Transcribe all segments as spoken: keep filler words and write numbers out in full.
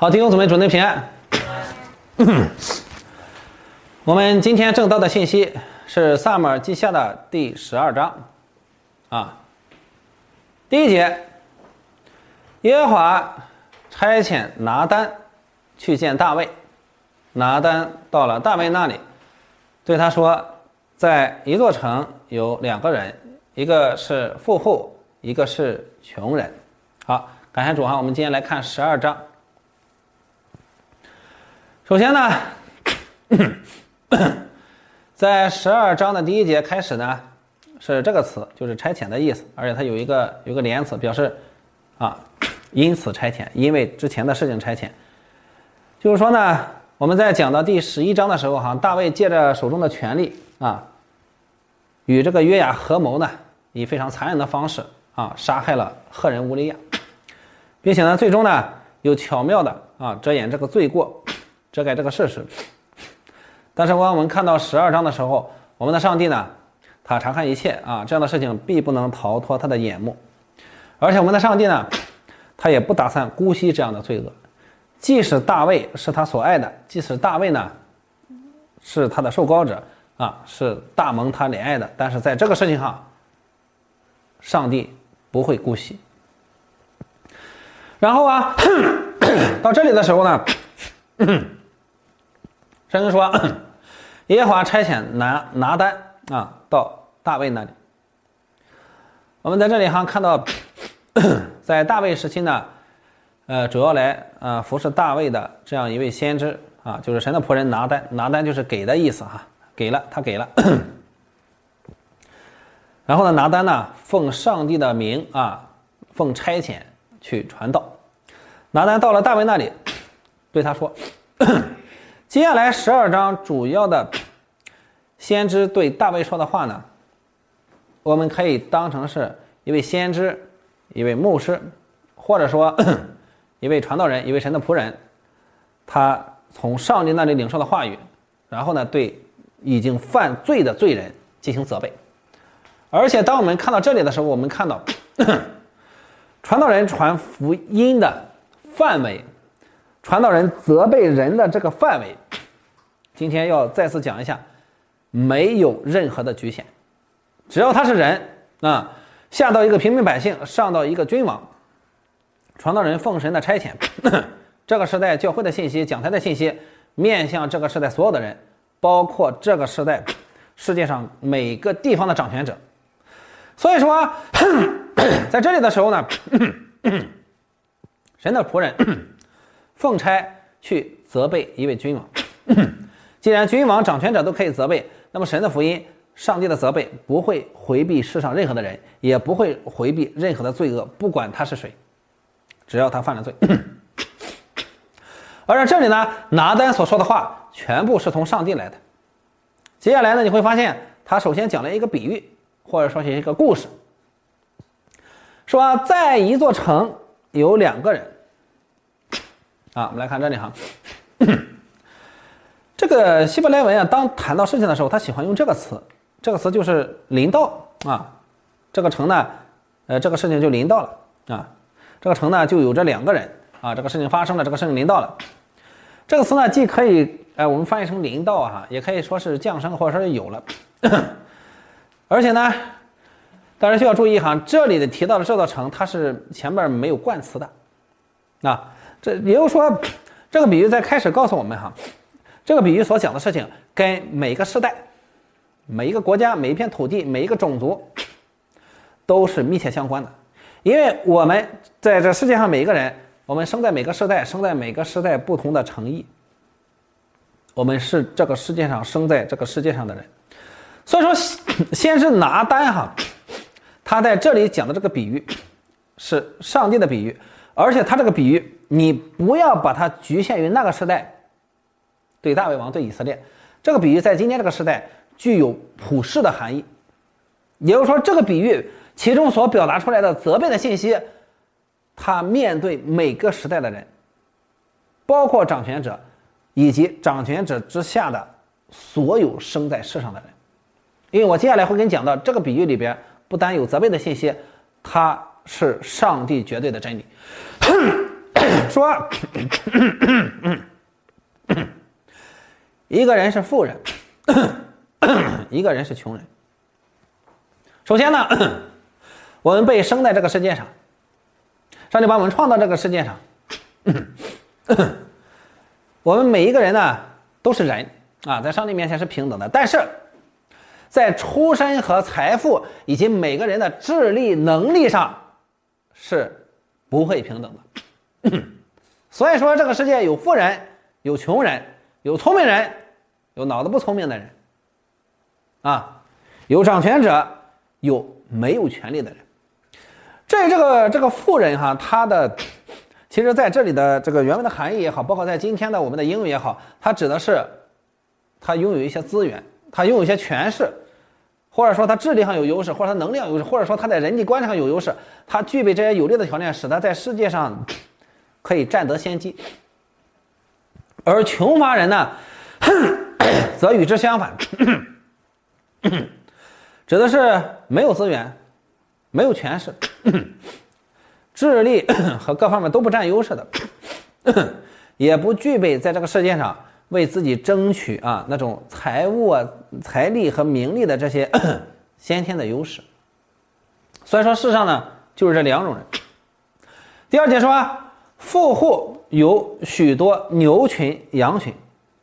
好，弟兄姊妹，准备平安。我们今天正道的信息是撒母耳记下的第十二章啊。第一节，耶和华差遣拿单去见大卫。拿单到了大卫那里，对他说，在一座城有两个人，一个是富户，一个是穷人。好，感谢主啊，我们今天来看十二章。首先呢，在十二章的第一节开始呢，是这个词，就是差遣的意思，而且它有一个有一个连词，表示啊，因此差遣，因为之前的事情差遣。就是说呢，我们在讲到第十一章的时候，哈，大卫借着手中的权力啊，与这个约雅合谋呢，以非常残忍的方式啊，杀害了赫人乌利亚，并且呢，最终呢，又巧妙的啊遮掩这个罪过，遮盖这个事实。但是当我们看到十二章的时候，我们的上帝呢，他察看一切啊，这样的事情必不能逃脱他的眼目。而且我们的上帝呢，他也不打算姑息这样的罪恶。即使大卫是他所爱的，即使大卫呢是他的受膏者啊，是大蒙他怜爱的，但是在这个事情上，上帝不会姑息。然后啊，到这里的时候呢，圣经说，耶和华差遣拿拿单啊到大卫那里。我们在这里哈看到，在大卫时期呢，呃，主要来呃服侍大卫的这样一位先知啊，就是神的仆人拿单。拿单就是给的意思哈，给了他给了。然后呢，拿单呢奉上帝的名啊，奉差遣去传道。拿单到了大卫那里，对他说，接下来十二章主要的先知对大卫说的话呢，我们可以当成是一位先知，一位牧师，或者说一位传道人，一位神的仆人，他从上帝那里领受的话语，然后呢对已经犯罪的罪人进行责备。而且当我们看到这里的时候，我们看到传道人传福音的范围，传道人责备人的这个范围，今天要再次讲一下，没有任何的局限，只要他是人啊，下到一个平民百姓，上到一个君王，传道人奉神的差遣，这个时代教会的信息，讲台的信息，面向这个时代所有的人，包括这个时代世界上每个地方的掌权者。所以说在这里的时候呢，神的仆人奉差去责备一位君王。既然君王掌权者都可以责备，那么神的福音，上帝的责备不会回避世上任何的人，也不会回避任何的罪恶，不管他是谁，只要他犯了罪。而在这里呢，拿单所说的话全部是从上帝来的。接下来呢，你会发现他首先讲了一个比喻，或者说是一个故事，说在一座城有两个人啊，我们来看这里哈。这个希伯来文啊，当谈到事情的时候，他喜欢用这个词，这个词就是临到啊。这个城呢，呃，这个事情就临到了啊。这个城呢，就有这两个人啊，这个事情发生了，这个事情临到了。这个词呢，既可以呃我们翻译成临到哈、啊，也可以说是降生，或者说是有了。而且呢，大家需要注意哈，这里的提到的这座城，它是前面没有冠词的啊。这也就是说，这个比喻在开始告诉我们哈，这个比喻所讲的事情跟每个时代、每一个国家、每一片土地、每一个种族都是密切相关的。因为我们在这世界上每一个人，我们生在每个时代，生在每个时代不同的城邑，我们是这个世界上生在这个世界上的人。所以说，先是拿单哈，他在这里讲的这个比喻是上帝的比喻，而且他这个比喻你不要把它局限于那个时代，对大卫王，对以色列，这个比喻在今天这个时代具有普世的含义。也就是说，这个比喻其中所表达出来的责备的信息，他面对每个时代的人，包括掌权者以及掌权者之下的所有生在世上的人。因为我接下来会跟你讲到，这个比喻里边不单有责备的信息，它是上帝绝对的真理。 说一个人是富人，一个人是穷人。首先呢，我们被生在这个世界上，上帝把我们创造这个世界上，我们每一个人呢都是人啊，在上帝面前是平等的，但是在出身和财富以及每个人的智力能力上是不会平等的。所以说这个世界有富人，有穷人，有聪明人，有脑子不聪明的人啊，有掌权者，有没有权利的人。这这个这个富人哈，他的其实在这里的这个原文的含义也好，包括在今天的我们的英语也好，它指的是他拥有一些资源，他拥有一些权势，或者说他智力上有优势，或者他能力上有优势，或者说他在人际关系上有优势，他具备这些有利的条件，使他在世界上可以占得先机。而穷乏人呢则与之相反，指的是没有资源，没有权势，智力和各方面都不占优势的，也不具备在这个世界上为自己争取啊那种财务啊、财力和名利的这些先天的优势。所以说世上呢就是这两种人。第二节说富户有许多牛群羊群，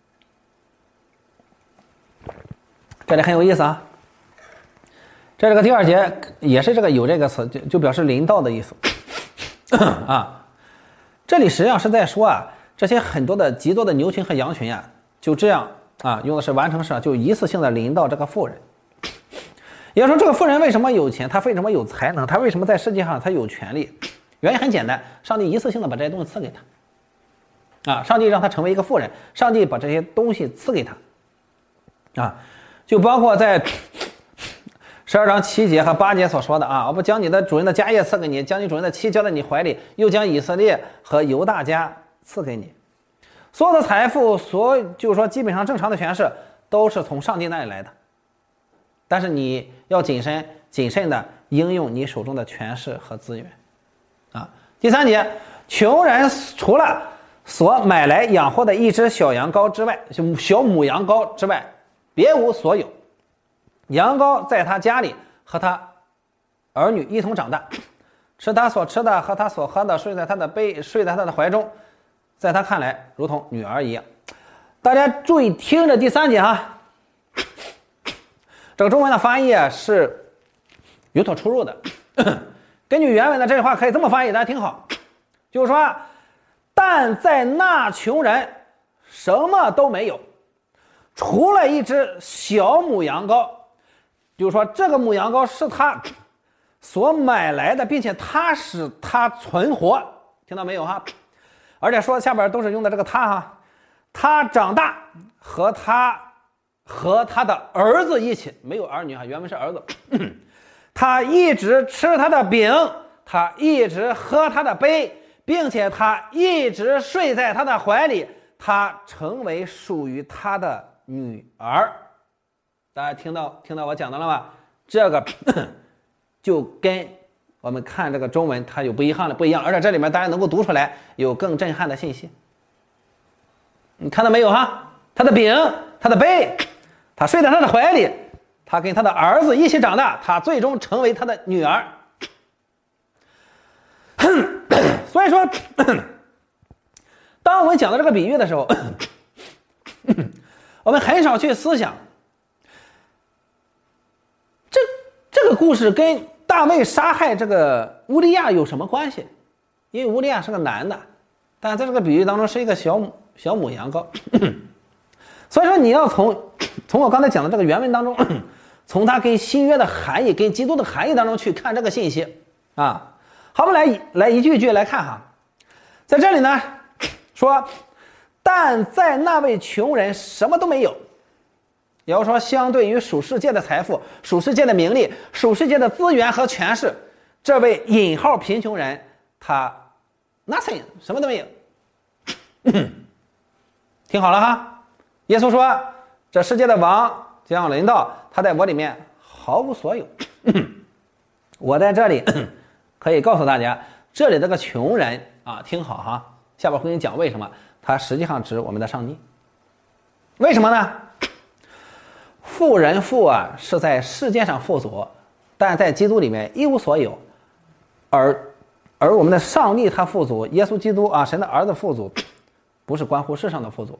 这里很有意思啊。这个第二节也是这个有这个词，就就表示临到的意思啊。这里实际上是在说啊，这些很多的极多的牛群和羊群啊，就这样啊，用的是完成式，就一次性的临到这个富人。也就是说，这个富人为什么有钱，他为什么有才能，他为什么在世界上他有权利？原因很简单，上帝一次性的把这些东西赐给他啊，上帝让他成为一个富人，上帝把这些东西赐给他啊，就包括在十二章七节和八节所说的啊，我不将你的主人的家业赐给你，将你主人的妻交在你怀里，又将以色列和犹大家赐给你。所有的财富，所有就是说基本上正常的权势都是从上帝那里来的，但是你要谨慎谨慎的应用你手中的权势和资源啊。第三节，穷人除了所买来养活的一只小羊羔之外，小母羊羔之外，别无所有。羊羔在他家里和他儿女一同长大，吃他所吃的，喝他所喝的，睡在他的背，睡在他的怀中，在他看来如同女儿一样。大家注意听着第三节哈，这个中文的翻译啊是有所出入的。根据原文的这句话可以这么翻译，大家听好，就是说，但在那穷人什么都没有，除了一只小母羊羔。就是说这个母羊羔是他所买来的，并且他使他存活，听到没有哈？而且说下边都是用的这个他哈，他长大和他和他的儿子一起，没有儿女哈，原文是儿子。他一直吃他的饼，他一直喝他的杯，并且他一直睡在他的怀里，他成为属于他的女儿。大家听到听到我讲的了吗？这个就跟我们看这个中文它有不一样的不一样，而且这里面大家能够读出来有更震撼的信息。你看到没有哈？他的饼，他的杯，他睡在他的怀里，他跟他的儿子一起长大，他最终成为他的女儿。所以说，当我们讲到这个比喻的时候，我们很少去思想这这个故事跟大卫杀害这个乌利亚有什么关系？因为乌利亚是个男的，但在这个比喻当中是一个小母小母羊羔。所以说你要从从我刚才讲的这个原文当中，从它跟新约的含义、跟基督的含义当中去看这个信息啊。好，我们来来一句一句来看哈。在这里呢说，但在那位穷人什么都没有。也就是说，相对于属世界的财富、属世界的名利、属世界的资源和权势，这位引号贫穷人他 nothing 什么都没有。听好了哈，耶稣说这世界的王将临到，他在我里面毫无所有。我在这里可以告诉大家，这里这个穷人啊，听好哈， 下边会给你讲为什么，它实际上指我们的上帝。为什么呢？富人富啊是在世界上富足，但在基督里面一无所有，而而我们的上帝他富足，耶稣基督啊神的儿子富足，不是关乎世上的富足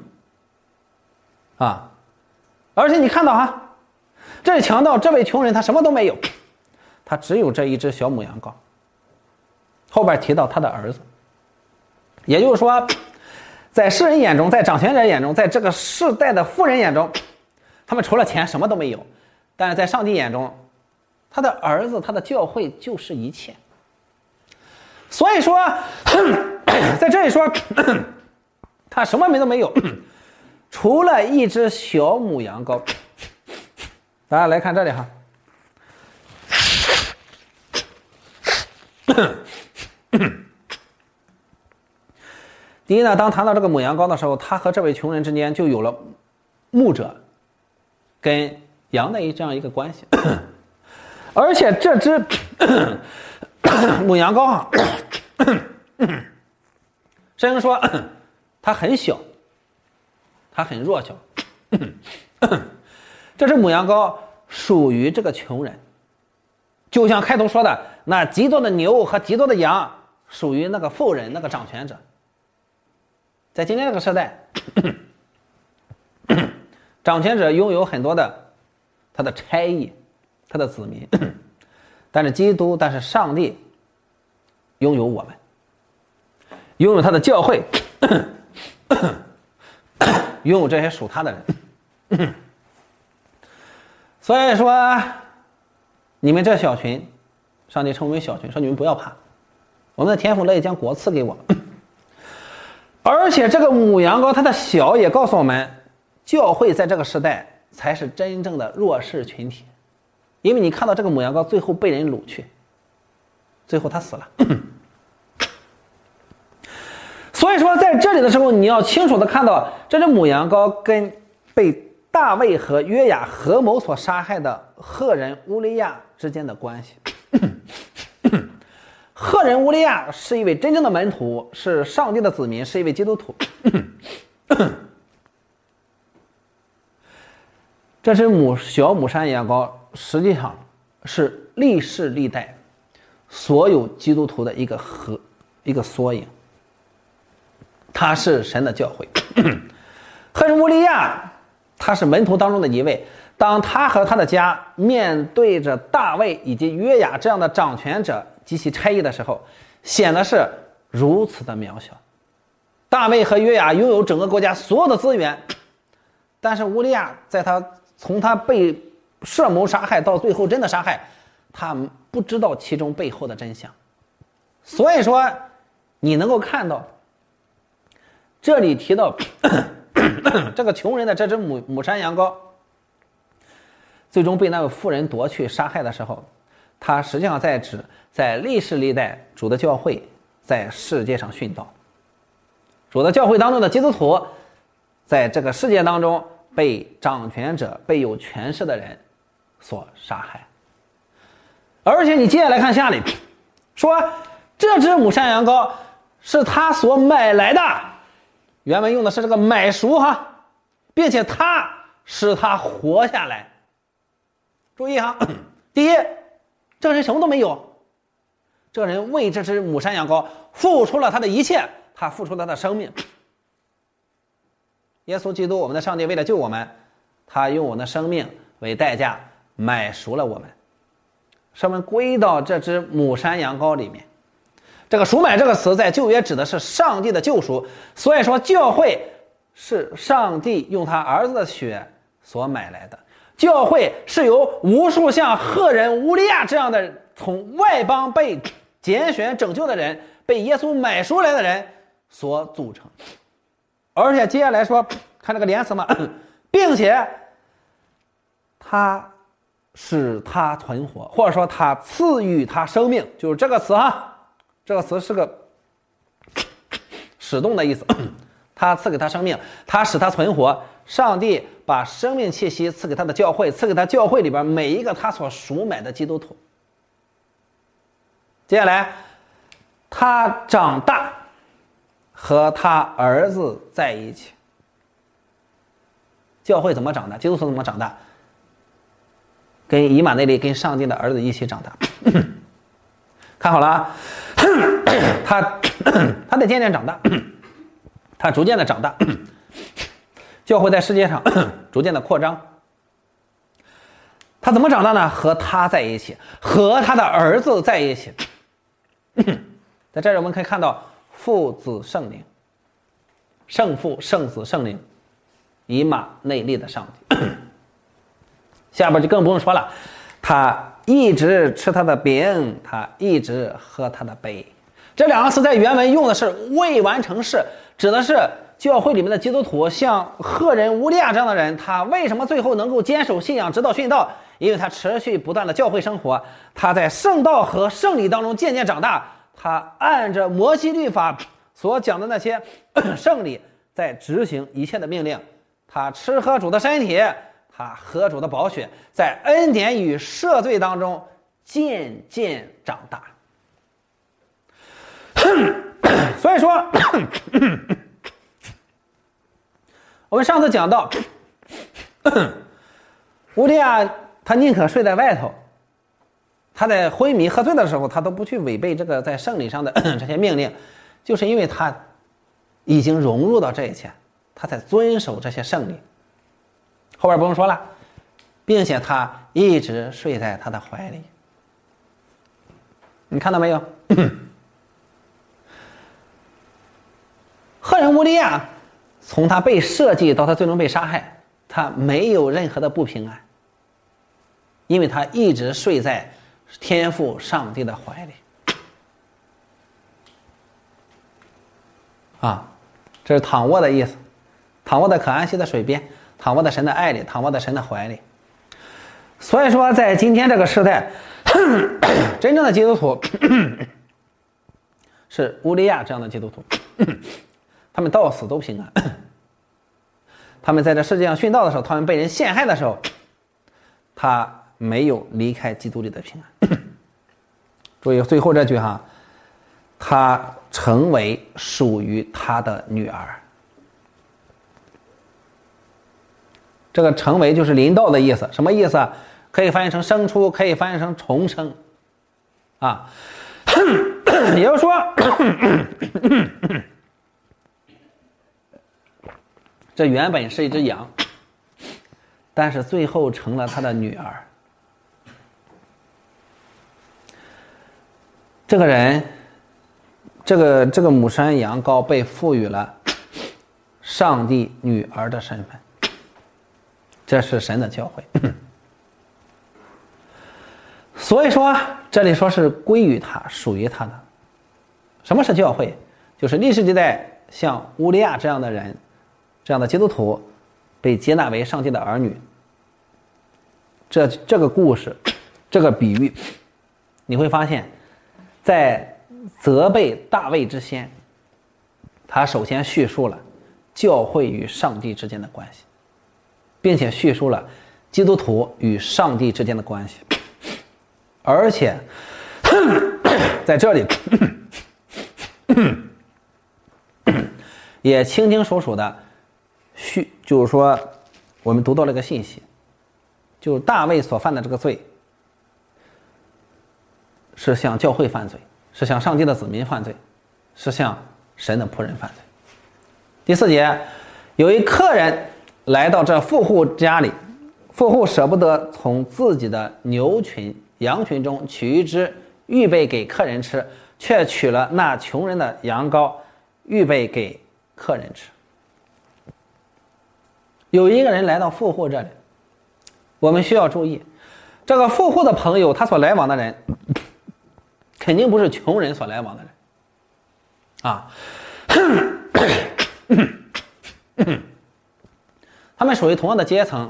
啊。而且你看到哈，这里强调这位穷人他什么都没有，他只有这一只小母羊羔。后边提到他的儿子，也就是说，在世人眼中，在掌权者眼中，在这个世代的富人眼中，他们除了钱什么都没有，但是在上帝眼中，他的儿子他的教会就是一切。所以说在这里说他什么都没有，除了一只小母羊羔。大家来看这里哈，第一呢，当谈到这个母羊羔的时候，他和这位穷人之间就有了牧者跟羊的这样一个关系。而且这只母羊羔啊，圣经说它很小，它很弱小。这只母羊羔属于这个穷人，就像开头说的，那极多的牛和极多的羊属于那个富人，那个掌权者。在今天这个时代，掌权者拥有很多的他的差役，他的子民，但是基督，但是上帝拥有我们，拥有他的教会，拥有这些属他的人。所以说你们这小群，上帝称为小群，说你们不要怕，我们的天父乐意将国赐给我们。而且这个母羊羔它的小也告诉我们，教会在这个时代才是真正的弱势群体。因为你看到这个母羊羔最后被人掳去，最后他死了。所以说在这里的时候，你要清楚的看到这只母羊羔跟被大卫和约雅合谋所杀害的赫人乌利亚之间的关系。赫人乌利亚是一位真正的门徒，是上帝的子民，是一位基督徒。这只母小母山羊羔实际上是历世历代所有基督徒的一个合一个缩影，他是神的教会。赫人乌利亚他是门徒当中的一位，当他和他的家面对着大卫以及约雅这样的掌权者及其差役的时候，显得是如此的渺小。大卫和约雅拥有整个国家所有的资源，但是乌利亚在他从他被设谋杀害到最后真的杀害，他不知道其中背后的真相。所以说你能够看到这里提到这个穷人的这只母母山羊羔最终被那位妇人夺去杀害的时候，他实际上在指在历世历代主的教会在世界上殉道，主的教会当中的基督徒在这个世界当中被掌权者被有权势的人所杀害。而且你接下来看下里说，这只母山羊羔是他所买来的，原文用的是这个买赎哈，并且他使他活下来。注意哈，第一，这个人什么都没有，这个人为这只母山羊羔付出了他的一切，他付出了他的生命。耶稣基督我们的上帝为了救我们，他用我们的生命为代价买赎了我们，使我们归到这只母山羊羔里面。这个赎买这个词在旧约指的是上帝的救赎，所以说教会是上帝用他儿子的血所买来的，教会是由无数像赫人乌利亚这样的从外邦被拣选拯救的人，被耶稣买赎来的人所组成。而且接下来说看这个连词嘛，并且他使他存活，或者说他赐予他生命，就是这个词哈，这个词是个使动的意思。他赐给他生命，他使他存活，上帝把生命气息赐给他的教会，赐给他教会里边每一个他所赎买的基督徒。接下来他长大和他儿子在一起。教会怎么长大？基督徒怎么长大？跟以马内利跟上帝的儿子一起长大。看好了啊，他他得渐渐长大，他逐渐的长大，教会在世界上逐渐的扩张。他怎么长大呢？和他在一起，和他的儿子在一起。在这里我们可以看到父子圣灵，圣父圣子圣灵，以马内利的上帝。下边就更不用说了，他一直吃他的饼，他一直喝他的杯。这两个词在原文用的是未完成式，指的是教会里面的基督徒，像赫人乌利亚这样的人，他为什么最后能够坚守信仰直到殉道？因为他持续不断的教会生活，他在圣道和圣礼当中渐渐长大，他按着摩西律法所讲的那些圣礼在执行一切的命令，他吃喝主的身体，他喝主的宝血，在恩典与赦罪当中渐渐长大。所以说我们上次讲到乌利亚他宁可睡在外头，他在昏迷喝醉的时候他都不去违背这个在圣礼上的这些命令，就是因为他已经融入到这一切，他才遵守这些圣礼。后边不用说了，并且他一直睡在他的怀里。你看到没有？赫人乌利亚从他被设计到他最终被杀害，他没有任何的不平安，因为他一直睡在天父上帝的怀里。啊，这是躺卧的意思，躺卧在可安息的水边，躺卧在神的爱里，躺卧在神的怀里。所以说在今天这个时代真正的基督徒是乌利亚这样的基督徒，他们到死都平安。他们在这世界上殉道的时候，他们被人陷害的时候，他没有离开基督里的平安。注意最后这句哈，他成为属于他的女儿。这个成为就是临到的意思，什么意思啊？可以翻译成生出，可以翻译成重生啊。也就是说这原本是一只羊，但是最后成了他的女儿。这个人这个这个母山羊羔被赋予了上帝女儿的身份，这是神的教诲。所以说这里说是归于他，属于他的。什么是教诲？就是历史地带像乌利亚这样的人，这样的基督徒被接纳为上帝的儿女。这这个故事，这个比喻，你会发现在责备大卫之先，他首先叙述了教会与上帝之间的关系，并且叙述了基督徒与上帝之间的关系。而且在这里也清清楚楚的叙，就是说我们读到了一个信息，就是大卫所犯的这个罪是向教会犯罪，是向上帝的子民犯罪，是向神的仆人犯罪。第四节，有一客人来到这富户家里，富户舍不得从自己的牛群羊群中取一只预备给客人吃，却取了那穷人的羊羔预备给客人吃。有一个人来到富户这里，我们需要注意，这个富户的朋友，他所来往的人肯定不是穷人所来往的人啊，他们属于同样的阶层。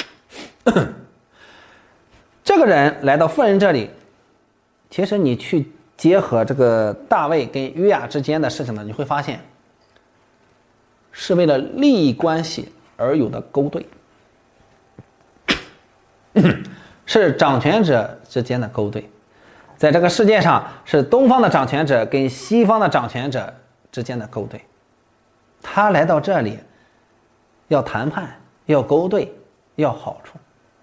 这个人来到富人这里，其实你去结合这个大卫跟约亚之间的事情呢，你会发现是为了利益关系而有的勾兑，是掌权者之间的勾兑。在这个世界上，是东方的掌权者跟西方的掌权者之间的勾兑。 他来到这里要谈判，要勾兑，要好处。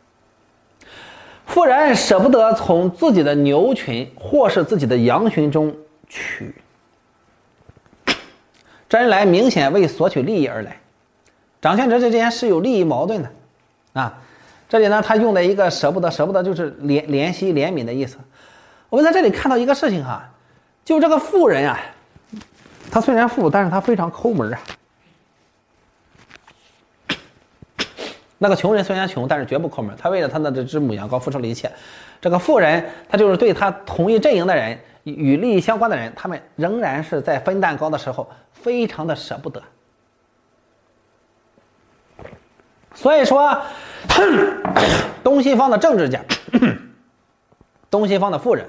妇人舍不得从自己的牛群或是自己的羊群中取，这人来明显为索取利益而来，掌权者之间是有利益矛盾的啊。这里呢，他用的一个舍不得，舍不得就是怜怜惜怜悯的意思。我们在这里看到一个事情哈，就这个妇人啊，他虽然富，但是他非常抠门啊。那个穷人虽然穷，但是绝不抠门，他为了他的这只母羊羔付出了一切。这个富人，他就是对他同一阵营的人，与利益相关的人，他们仍然是在分蛋糕的时候非常的舍不得。所以说东西方的政治家，东西方的富人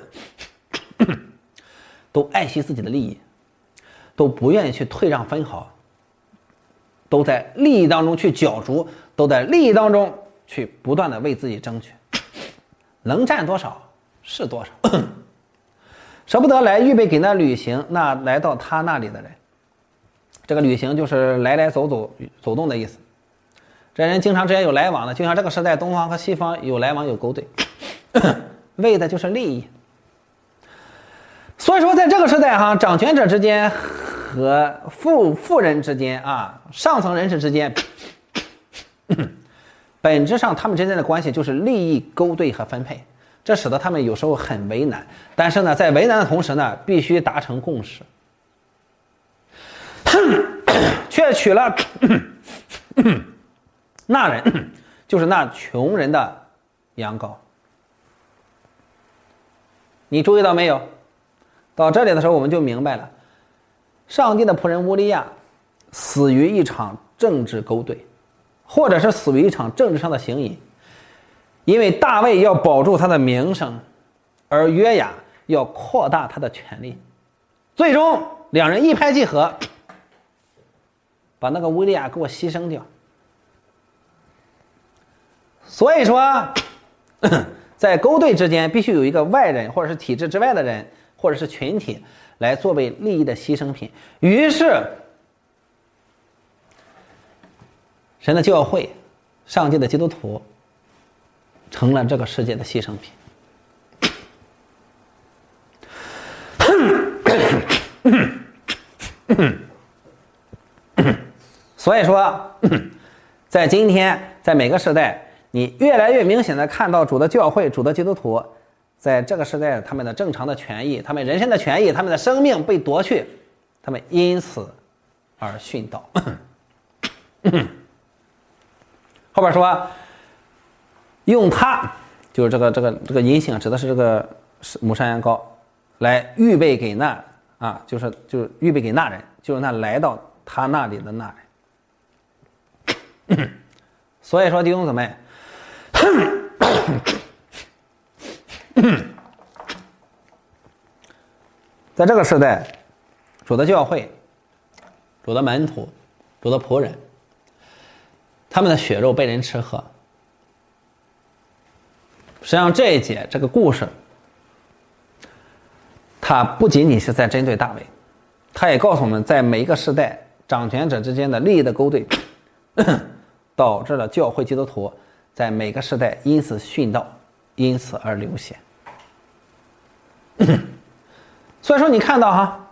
都爱惜自己的利益，都不愿意去退让分毫，都在利益当中去角逐，都在利益当中去不断的为自己争取，能占多少是多少。舍不得来预备给那旅行，那来到他那里的人，这个旅行就是来来走走走动的意思。这人经常之间有来往的，就像这个时代东方和西方有来往有勾兑，为的就是利益。所以说在这个时代哈，掌权者之间和富富人之间啊，上层人士之间，本质上他们之间的关系就是利益勾兑和分配，这使得他们有时候很为难。但是呢，在为难的同时呢，必须达成共识，却取了那人，就是那穷人的羊羔。你注意到没有？到这里的时候我们就明白了，上帝的仆人乌利亚死于一场政治勾兑，或者是死于一场政治上的行淫，因为大卫要保住他的名声，而约雅要扩大他的权力，最终两人一拍即合，把那个乌利亚给我牺牲掉。所以说在勾兑之间必须有一个外人，或者是体制之外的人，或者是群体来作为利益的牺牲品。于是神的教会，上帝的基督徒成了这个世界的牺牲品。所以说在今天，在每个时代，你越来越明显的看到主的教会，主的基督徒在这个时代他们的正常的权益，他们人身的权益，他们的生命被夺去，他们因此而殉道。后边说用它，就是这个这个这个银杏指的是这个母山羊羔，来预备给那啊，就是就是预备给那人，就是那来到他那里的那人。所以说弟兄姊妹，在这个时代，主的教会，主的门徒，主的仆人，他们的血肉被人吃喝。实际上这一节这个故事，它不仅仅是在针对大卫，它也告诉我们，在每一个时代掌权者之间的利益的勾兑导致了教会基督徒在每个时代因此殉道，因此而流血。所以说你看到哈，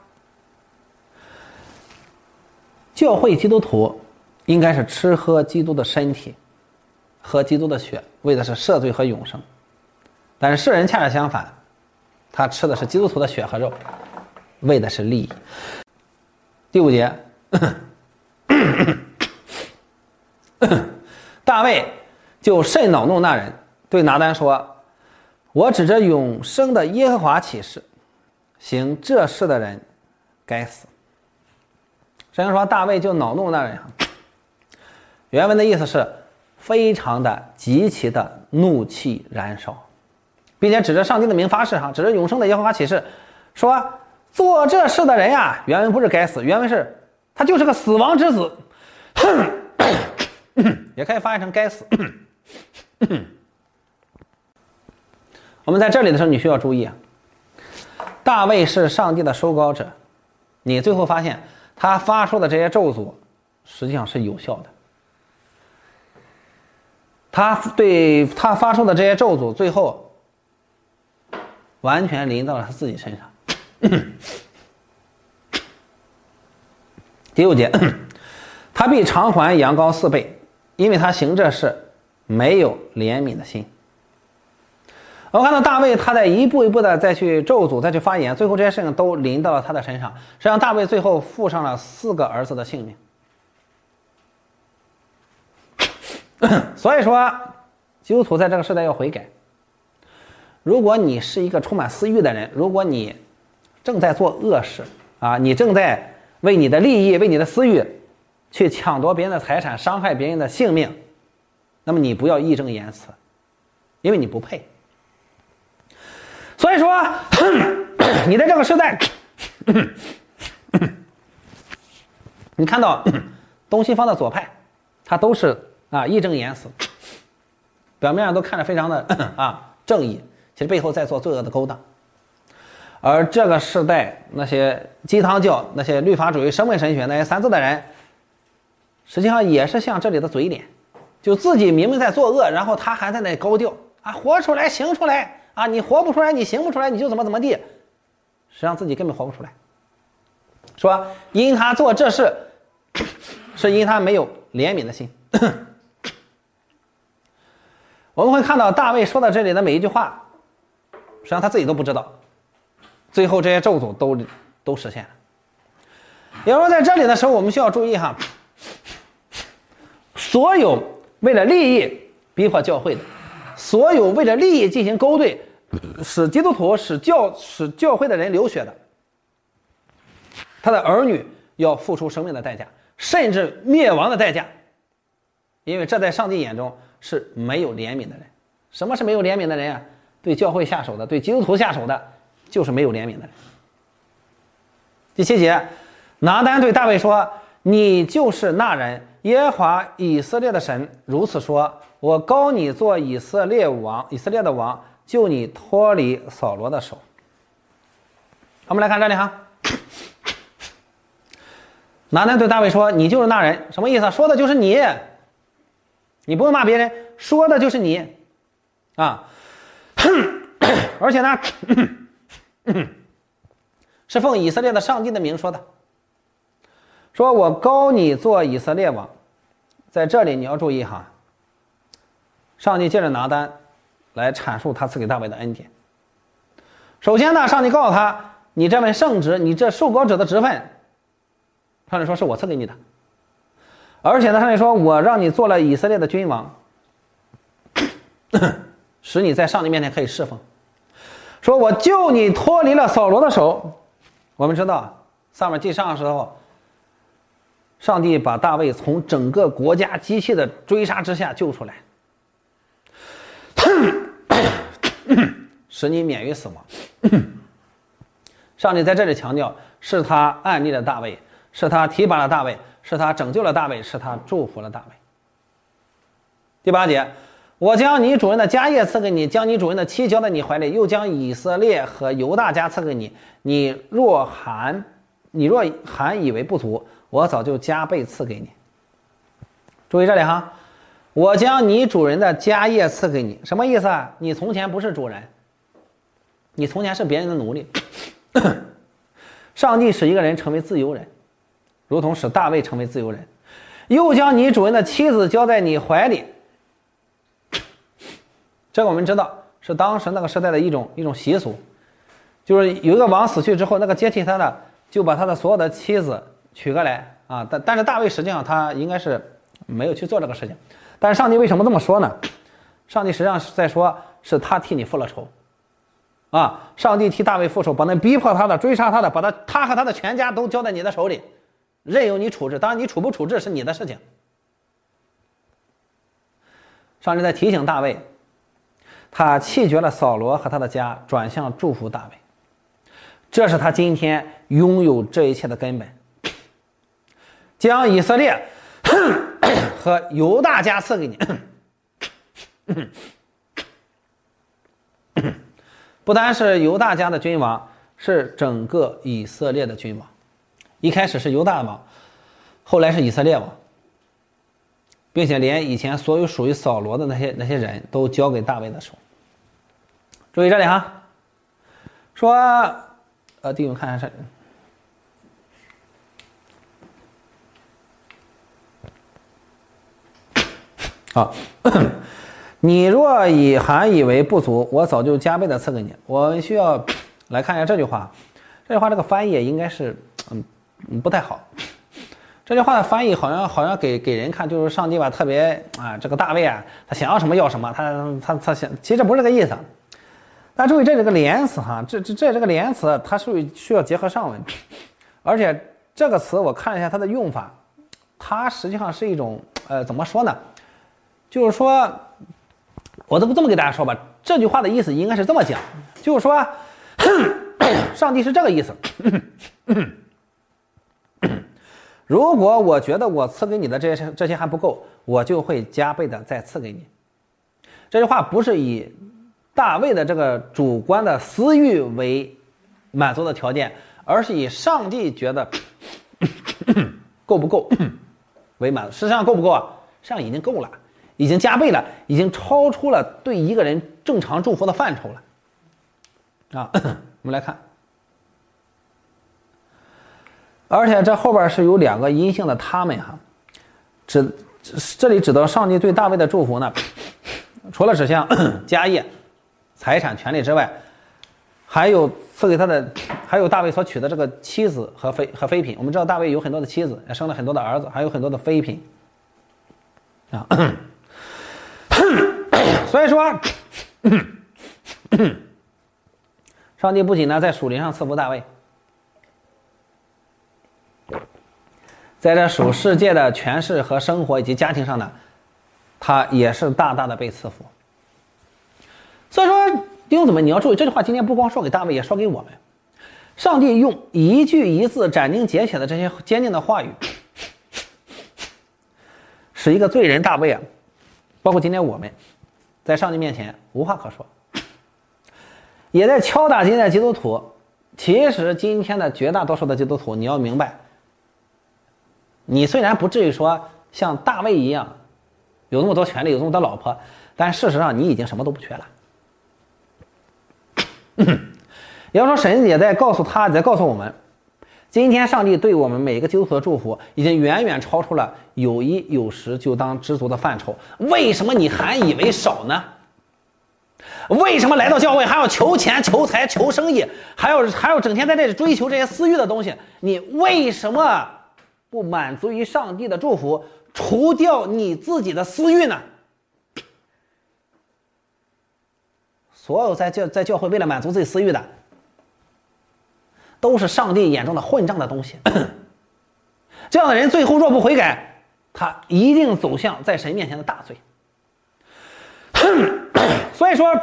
教会基督徒应该是吃喝基督的身体，喝基督的血，为的是赦罪和永生。但是世人恰恰相反，他吃的是基督徒的血和肉，为的是利益。第五节，大卫就甚恼怒那人，对拿单说：我指着永生的耶和华起誓，行这事的人该死。神说大卫就恼怒那人，原文的意思是非常的极其的怒气燃烧，并且指着上帝的名发誓哈，指着永生的耶和华起誓，说做这事的人呀，原文不是该死，原文是他就是个死亡之子，也可以翻译成该死。我们在这里的时候，你需要注意啊，大卫是上帝的收膏者，你最后发现他发出的这些咒诅实际上是有效的。他对他发出的这些咒诅，最后完全临到了他自己身上。第六节，他必偿还羊羔四倍，因为他行这事没有怜悯的心。我们看到大卫他在一步一步的再去咒诅，再去发言，最后这些事情都临到了他的身上。实际上大卫最后付上了四个儿子的性命。所以说基督徒在这个时代要悔改。如果你是一个充满私欲的人，如果你正在做恶事啊，你正在为你的利益为你的私欲去抢夺别人的财产，伤害别人的性命，那么你不要义正言辞，因为你不配。所以说你在这个时代你看到东西方的左派他都是啊义正言辞，表面上都看着非常的啊正义，其实背后在做罪恶的勾当。而这个时代那些鸡汤教、那些律法主义、生命神学那些三字的人，实际上也是像这里的嘴脸，就自己明明在作恶，然后他还在那高调啊，活出来行出来啊，你活不出来你行不出来你就怎么怎么地，实际上自己根本活不出来。说因他做这事是因他没有怜悯的心。我们会看到大卫说到这里的每一句话，实际上他自己都不知道，最后这些咒诅都都实现了。也就是说在这里的时候我们需要注意哈，所有为了利益逼迫教会的，所有为了利益进行勾兑，使基督徒使教使教会的人流血的，他的儿女要付出生命的代价，甚至灭亡的代价，因为这在上帝眼中是没有怜悯的人。什么是没有怜悯的人啊？对教会下手的，对基督徒下手的，就是没有怜悯的人。第七节，拿单对大卫说：你就是那人，耶和华以色列的神如此说，我膏你做以色列王，以色列的王，救你脱离扫罗的手。我们来看这里哈，拿单对大卫说：你就是那人，什么意思？说的就是你，你不用骂别人，说的就是你啊。而且呢是奉以色列的上帝的名说的，说我膏你做以色列王。在这里你要注意哈，上帝借着拿单来阐述他赐给大卫的恩典。首先呢，上帝告诉他，你这份圣职，你这受膏者的职分，上帝说是我赐给你的。而且呢，上帝说我让你做了以色列的君王，使你在上帝面前可以侍奉。说我救你脱离了扫罗的手。我们知道撒母耳记上的时候，上帝把大卫从整个国家机器的追杀之下救出来，使你免于死亡。上帝在这里强调，是他按立了大卫，是他提拔了大卫，是他拯救了大卫，是他祝福了大卫。第八节，我将你主人的家业赐给你，将你主人的妻交在你怀里，又将以色列和犹大家赐给你。你若含你若含以为不足，我早就加倍赐给你。注意这里哈，我将你主人的家业赐给你，什么意思啊？你从前不是主人，你从前是别人的奴隶。上帝使一个人成为自由人，如同使大卫成为自由人，又将你主人的妻子交在你怀里。这个我们知道是当时那个时代的一种一种习俗，就是有一个王死去之后，那个接替他的就把他的所有的妻子娶过来啊。但但是大卫实际上他应该是没有去做这个事情，但是上帝为什么这么说呢？上帝实际上是在说，是他替你复了仇啊！上帝替大卫复仇，把那逼迫他的、追杀他的，把他他和他的全家都交在你的手里，任由你处置。当然，你处不处置是你的事情。上帝在提醒大卫，他弃绝了扫罗和他的家，转向祝福大卫，这是他今天拥有这一切的根本。将以色列和犹大家赐给你。不单是犹大家的君王，是整个以色列的君王。一开始是犹大王， 后来是以色列王，并且连以前所有属于扫罗的那些那些人都交给大卫的手。注意这里哈，说，呃，弟兄看一下这里。好，你若以还以为不足，我早就加倍的赐给你。我们需要来看一下这句话，这句话这个翻译应该是嗯不太好。这句话的翻译好像好像给给人看就是上帝吧特别啊这个大卫啊他想要什么要什么，他他他想，其实这不是这个意思。大家注意这这个连词哈，这这这这个连词它属于需要结合上文，而且这个词我看了一下它的用法，它实际上是一种呃怎么说呢？就是说，我这么这么给大家说吧，这句话的意思应该是这么讲，就是说，上帝是这个意思。如果我觉得我赐给你的这些这些还不够，我就会加倍的再赐给你。这句话不是以大卫的这个主观的私欲为满足的条件，而是以上帝觉得够不够为满足。实际上够不够啊？实际上已经够了。已经加倍了，已经超出了对一个人正常祝福的范畴了啊！我们来看，而且这后边是有两个阴性的他们哈，指这里指到上帝对大卫的祝福呢，除了指向家业、财产、权利之外，还有赐给他的，还有大卫所娶的这个妻子和妃和妃嫔。我们知道大卫有很多的妻子，也生了很多的儿子，还有很多的妃嫔啊。所以说，上帝不仅呢在属灵上赐福大卫，在这属世界的权势和生活以及家庭上呢，他也是大大的被赐福。所以说，弟兄姊妹，你要注意这句话，今天不光说给大卫，也说给我们。上帝用一句一字斩钉截铁的这些坚定的话语，使一个罪人大卫啊，包括今天我们，在上帝面前无话可说，也在敲打今天的基督徒。其实今天的绝大多数的基督徒，你要明白，你虽然不至于说像大卫一样有那么多权利，有那么多老婆，但事实上你已经什么都不缺了。也就是说，神也在告诉他，也在告诉我们，今天上帝对我们每一个基督徒的祝福，已经远远超出了有一有十就当知足的范畴。为什么你还以为少呢？为什么来到教会还要求钱、求财、求生意，还要还要整天在这里追求这些私欲的东西？你为什么不满足于上帝的祝福，除掉你自己的私欲呢？所有在教在教会为了满足自己私欲的，都是上帝眼中的混账的东西。这样的人最后若不悔改，他一定走向在神面前的大罪。所以说，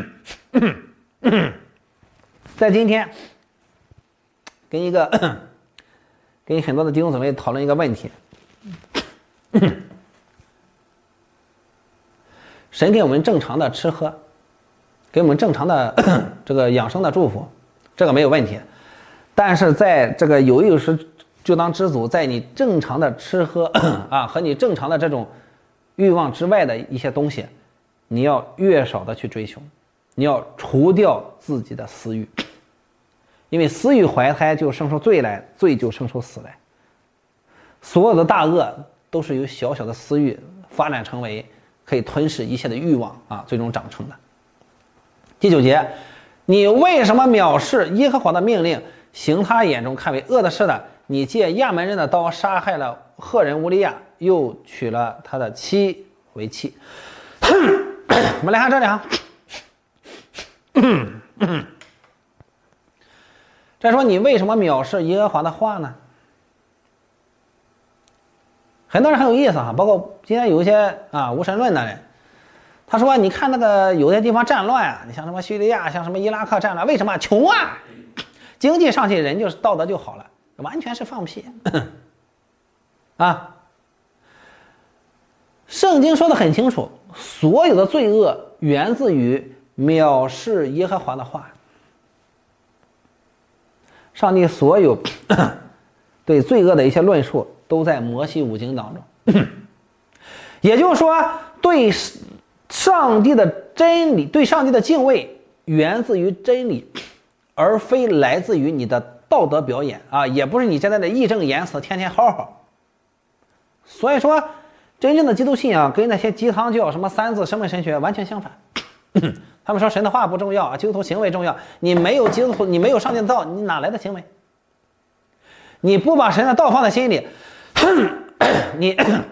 在今天跟一个跟很多的弟兄姊妹讨论一个问题，神给我们正常的吃喝，给我们正常的这个养生的祝福，这个没有问题。但是在这个有一有时就当知足，在你正常的吃喝啊和你正常的这种欲望之外的一些东西，你要越少的去追求，你要除掉自己的私欲，因为私欲怀胎就生出罪来，罪就生出死来。所有的大恶都是由小小的私欲发展成为可以吞噬一切的欲望啊，最终长成的。第九节，你为什么藐视耶和华的命令，行他眼中看为恶的事呢？你借亚门人的刀杀害了赫人乌利亚，又娶了他的妻为妻。我们来看这里啊，再说你为什么藐视耶和华的话呢？很多人很有意思哈，包括今天有一些啊无神论的人，他说你看那个有些地方战乱啊，你像什么叙利亚，像什么伊拉克战乱，为什么穷啊？经济上去人就是道德就好了，完全是放屁啊！圣经说的很清楚，所有的罪恶源自于藐视耶和华的话。上帝所有对罪恶的一些论述， 都在摩西五经当中。也就是说，对上帝的真理，对上帝的敬畏源自于真理，而非来自于你的道德表演啊，也不是你现在的义正言辞天天好好。所以说真正的基督信仰跟那些鸡汤教什么三字生命神学完全相反。他们说神的话不重要，基督徒行为重要。你没有基督徒，你没有上帝的道，你哪来的行为？你不把神的道放在心里，你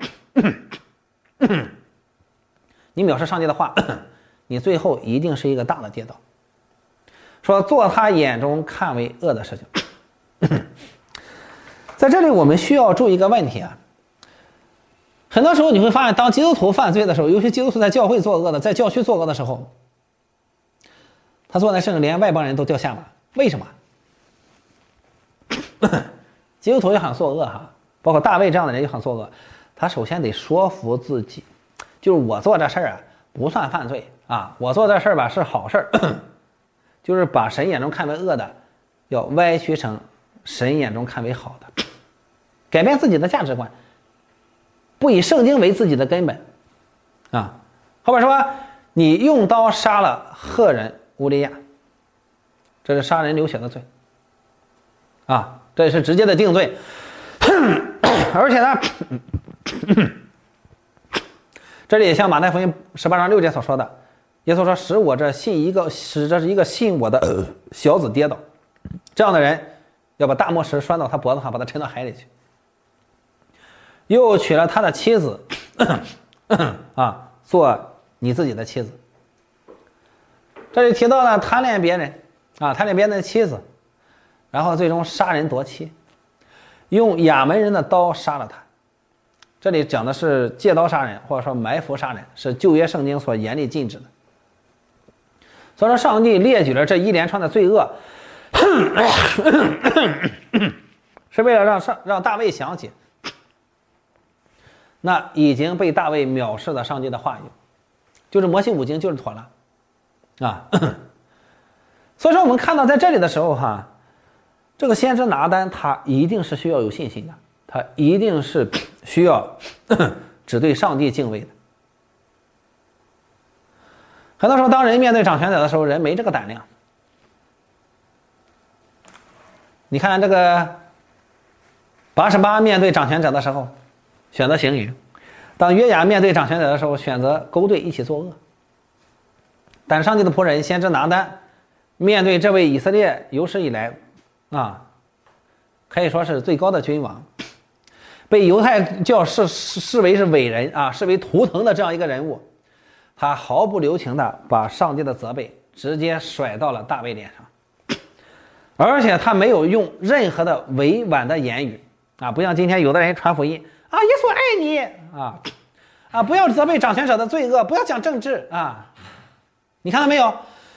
你藐视上帝的话，你最后一定是一个大的跌倒。说做他眼中看为恶的事情。在这里我们需要注意一个问题啊，很多时候你会发现，当基督徒犯罪的时候，尤其基督徒在教会作恶的，在教区作恶的时候，他做那事连外邦人都掉下马。为什么？基督徒也很作恶哈，包括大卫这样的人也很作恶。他首先得说服自己，就是我做这事儿啊不算犯罪啊，我做这事儿吧是好事儿，就是把神眼中看为恶的，要歪曲成神眼中看为好的，改变自己的价值观，不以圣经为自己的根本啊。后边说你用刀杀了赫人乌利亚，这是杀人流血的罪啊，这也是直接的定罪。而且呢，这里也像马太福音十八章六节所说的，耶稣说使我这信一个使这是一个信我的小子跌倒，这样的人要把大磨石拴到他脖子上，把他沉到海里去。又娶了他的妻子啊，做你自己的妻子。这里提到了贪恋别人啊，贪恋别人的妻子，然后最终杀人夺妻，用亚门人的刀杀了他。这里讲的是借刀杀人，或者说埋伏杀人，是旧约圣经所严厉禁止的。所以说上帝列举了这一连串的罪恶，是为了让上让大卫想起那已经被大卫藐视的上帝的话语，就是摩西五经就是妥了啊。所以说我们看到在这里的时候哈，这个先知拿单他一定是需要有信心的，他一定是需要只对上帝敬畏的。很多时候当人面对掌权者的时候，人没这个胆量。你看这个八十八面对掌权者的时候选择行淫，当约雅面对掌权者的时候选择勾兑一起作恶。但上帝的仆人先知拿单面对这位以色列有史以来啊可以说是最高的君王，被犹太教视视为是伟人啊，视为图腾的这样一个人物，他毫不留情的把上帝的责备直接甩到了大卫脸上，而且他没有用任何的委婉的言语啊，不像今天有的人传福音啊，耶稣爱你啊啊，不要责备掌权者的罪恶，不要讲政治啊，你看到没有？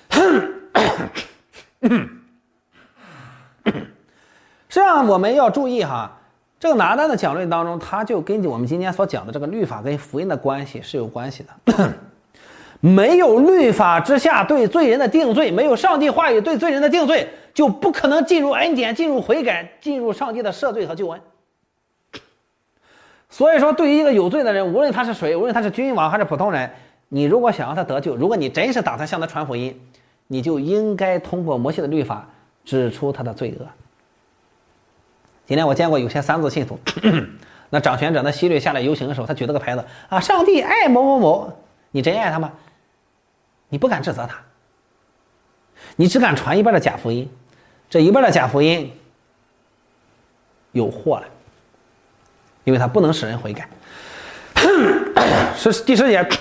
实际上我们要注意哈，这个拿单的讲论当中，他就根据我们今天所讲的这个律法跟福音的关系是有关系的。没有律法之下对罪人的定罪，没有上帝话语对罪人的定罪，就不可能进入恩典，进入悔改，进入上帝的赦罪和救恩。所以说对于一个有罪的人，无论他是谁，无论他是君王还是普通人，你如果想让他得救，如果你真是打算向他传福音，你就应该通过摩西的律法指出他的罪恶。今天我见过有些三字信徒，那掌权者那希律下来游行的时候，他举了个牌子啊，上帝爱某某某，你真爱他吗？你不敢指责他，你只敢传一半的假福音，这一半的假福音有祸了，因为他不能使人悔改。是第十节，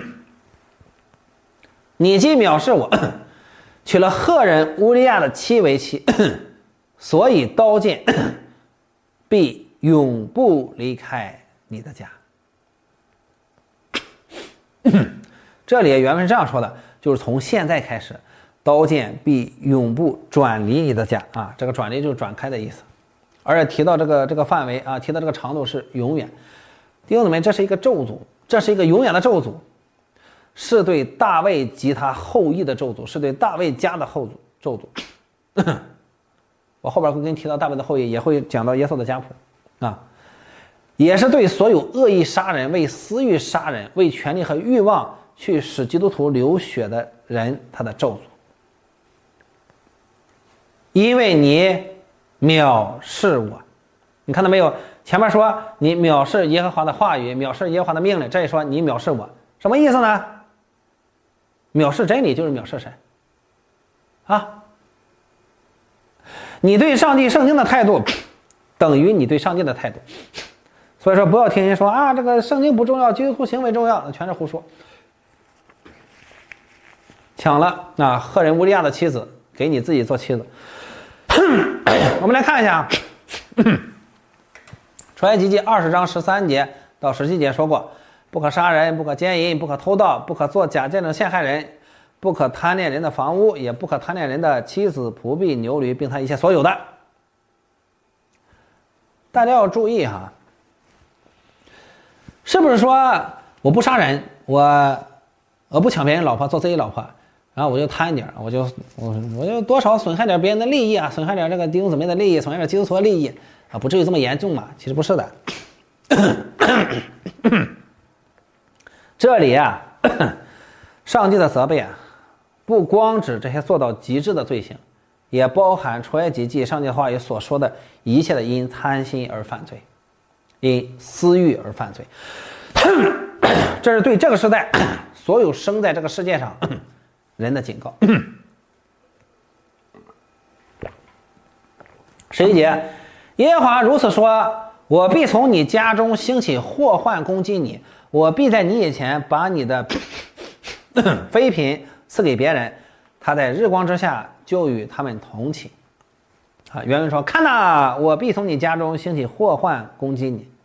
你既藐视我，娶了赫人乌利亚的妻为妻，所以刀剑必永不离开你的家。这里原文是这样说的，就是从现在开始，刀剑必永不转离你的家啊，这个转离就是转开的意思，而且提到这个这个范围啊，提到这个长度是永远。弟兄姊妹，这是一个咒诅，这是一个永远的咒诅，是对大卫及他后裔的咒诅，是对大卫家的后咒诅。我后边会跟你提到大卫的后裔，也会讲到耶稣的家谱啊。 也是对所有恶意杀人、为私欲杀人、为权力和欲望去使基督徒流血的人他的咒诅。因为你藐视我，你看到没有？前面说你藐视耶和华的话语，藐视耶和华的命令，这一说你藐视我，什么意思呢？藐视真理就是藐视神啊！你对上帝圣经的态度等于你对上帝的态度。所以说不要听人说啊，这个圣经不重要，基督徒行为重要，那全是胡说。抢了啊赫人乌利亚的妻子，给你自己做妻子。我们来看一下出埃及记二十章十三节到十七节说过，不可杀人，不可奸淫，不可偷盗，不可作假见证陷害人，不可贪恋人的房屋，也不可贪恋人的妻子、仆婢、牛驴，并他一切所有的。大家要注意哈，是不是说我不杀人，我我不抢别人老婆做自己老婆，然后我就贪点，我就我我就多少损害点别人的利益啊，损害点这个弟兄姊妹的利益，损害点基督徒的利益啊，不至于这么严重嘛？其实不是的。这里啊，上帝的责备啊，不光指这些做到极致的罪行，也包含出埃及记上帝的话语所说的一切的因贪心而犯罪，因私欲而犯罪。这是对这个时代所有生在这个世界上人的警告。十一节，耶和华如此说，我必从你家中兴起祸患攻击你，我必在你以前把你的妃嫔赐给别人，他在日光之下就与他们同寝。啊，原文说，看哪，我必从你家中兴起祸患攻击你。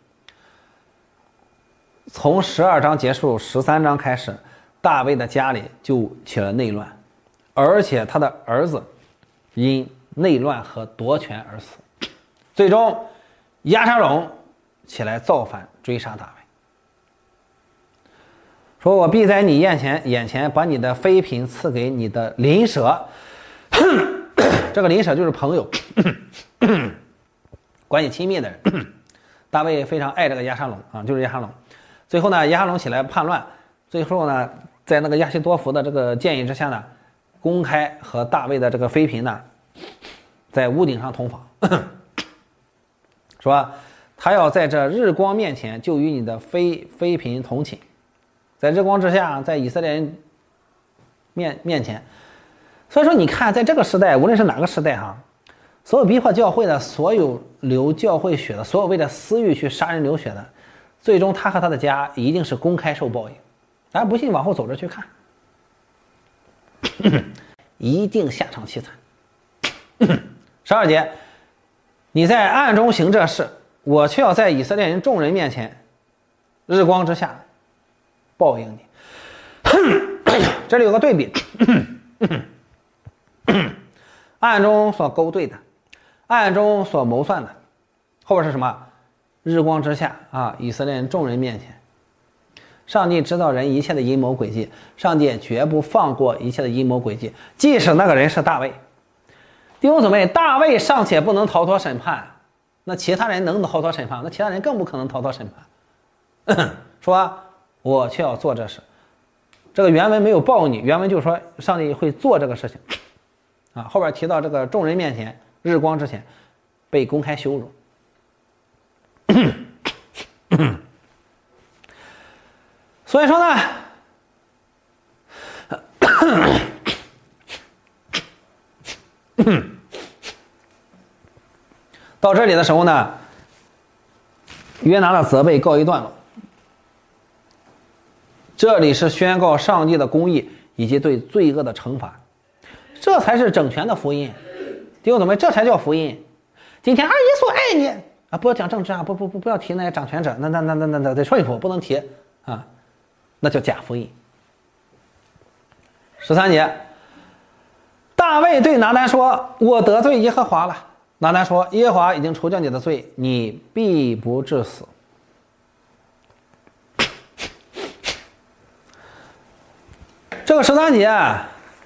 从十二章结束，十三章开始，大卫的家里就起了内乱，而且他的儿子因内乱和夺权而死。最终押沙龙起来造反追杀大卫，说我必在你眼前眼前把你的妃嫔赐给你的邻舍。这个邻舍就是朋友，关系亲密的人。大卫非常爱这个押沙龙啊，就是押沙龙。最后呢，押沙龙起来叛乱，最后呢，在那个亚希多弗的这个建议之下呢，公开和大卫的这个妃嫔呢，在屋顶上同房，说他要在这日光面前就与你的妃妃嫔同寝，在日光之下，在以色列人面面前。所以说，你看，在这个时代，无论是哪个时代哈，所有逼迫教会的，所有流教会血的，所有为了私欲去杀人流血的，最终他和他的家一定是公开受报应。大家不信，往后走着去看，一定下场凄惨。十二节，你在暗中行这事，我却要在以色列人众人面前，日光之下报应你。这里有个对比，暗中所勾兑的，暗中所谋算的，后边是什么？日光之下啊，以色列人众人面前，上帝知道人一切的阴谋诡计，上帝也绝不放过一切的阴谋诡计，即使那个人是大卫。弟兄姊妹，大卫尚且不能逃脱审判，那其他人能逃脱审判？那其他人更不可能逃脱审判。说我却要做这事，这个原文没有报你，原文就是说上帝会做这个事情啊。后边提到这个众人面前，日光之前被公开羞辱。所以说呢，到这里的时候呢，约拿的责备告一段落。这里是宣告上帝的公义以及对罪恶的惩罚，这才是整全的福音。弟兄姊妹，这才叫福音。今天啊，耶稣爱你啊，不要讲政治啊，不不不不要提那些掌权者，那那那那那那得说一说，不能提啊，那叫假福音。十三节，大卫对拿单说：“我得罪耶和华了。”拿单说：“耶和华已经除掉你的罪，你必不致死。”这个十三节啊，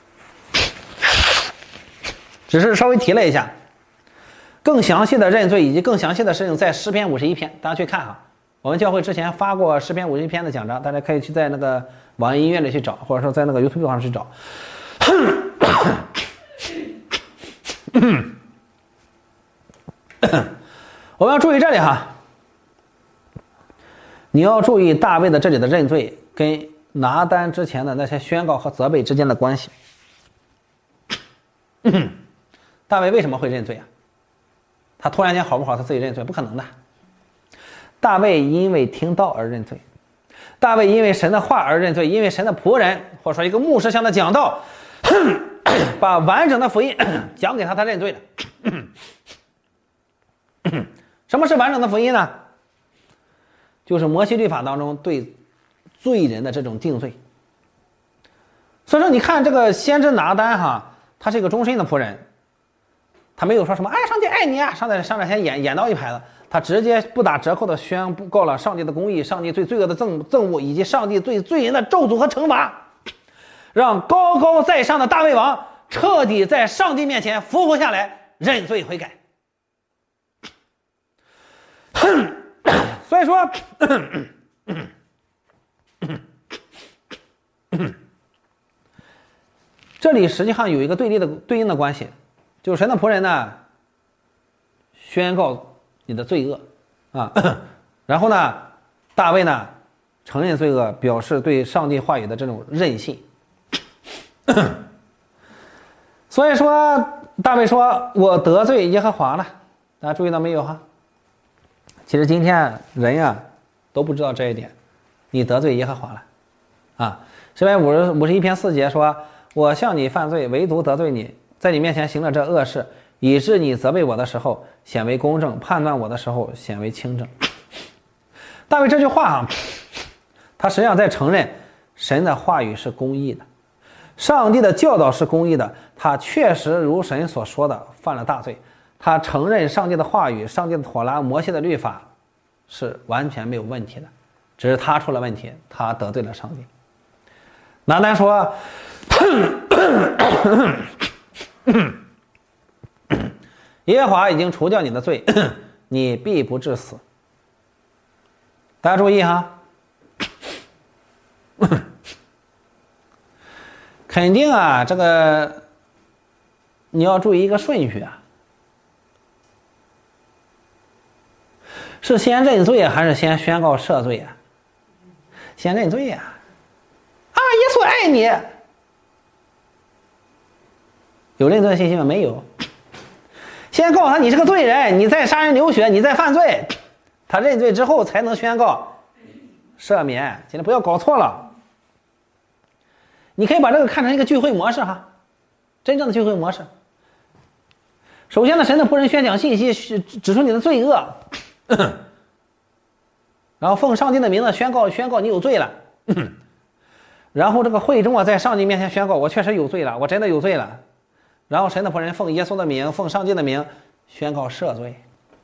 只是稍微提了一下，更详细的认罪以及更详细的事情在诗篇五十一篇，大家去看哈。 我们教会之前发过诗篇五十一篇的讲章，大家可以去在那个网易音乐里去找，或者说在那个 YouTube 上去找。我们要注意这里哈，你要注意大卫的这里的认罪跟拿单之前的那些宣告和责备之间的关系。大卫为什么会认罪啊？他突然间好不好他自己认罪？不可能的。大卫因为听道而认罪，大卫因为神的话而认罪，因为神的仆人或者说一个牧师向他讲道，把完整的福音讲给他，他认罪了。什么是完整的福音呢？就是摩西律法当中对罪人的这种定罪。所以说你看这个先知拿单哈，他是一个忠心的仆人，他没有说什么哎上帝爱你啊，上帝上帝先演演到一排了，他直接不打折扣的宣告了上帝的公义，上帝对罪恶的憎憎恶，以及上帝对罪人的咒诅和惩罚，让高高在上的大卫王彻底在上帝面前伏服下来，认罪悔改。所以说这里实际上有一个对立的对应的关系，就是神的仆人呢宣告你的罪恶啊，然后呢大卫呢承认罪恶，表示对上帝话语的这种任性。所以说大卫说我得罪耶和华了，大家注意到没有哈？其实今天人呀都不知道这一点，你得罪耶和华了啊。诗篇五十五十一篇四节说，我向你犯罪，唯独得罪你，在你面前行了这恶事，以致你责备我的时候显为公正，判断我的时候显为清正。大卫这句话啊，他实际上在承认神的话语是公义的，上帝的教导是公义的，他确实如神所说的犯了大罪，他承认上帝的话语，上帝的妥拉，摩西的律法是完全没有问题的，只是他出了问题，他得罪了上帝。拿单说耶和华已经除掉你的罪，你必不致死。大家注意哈，肯定啊，这个你要注意一个顺序啊，是先认罪还是先宣告赦罪啊？先认罪啊！啊，耶稣爱你，有认罪的信息吗？没有。先告诉他你是个罪人，你在杀人流血，你在犯罪，他认罪之后才能宣告赦免。现在不要搞错了，你可以把这个看成一个聚会模式哈，真正的聚会模式。首先呢，神的仆人宣讲信息，指出你的罪恶，然后奉上帝的名字宣告宣告你有罪了，然后这个会众啊在上帝面前宣告我确实有罪了，我真的有罪了。然后神的仆人奉耶稣的名，奉上帝的名宣告赦罪。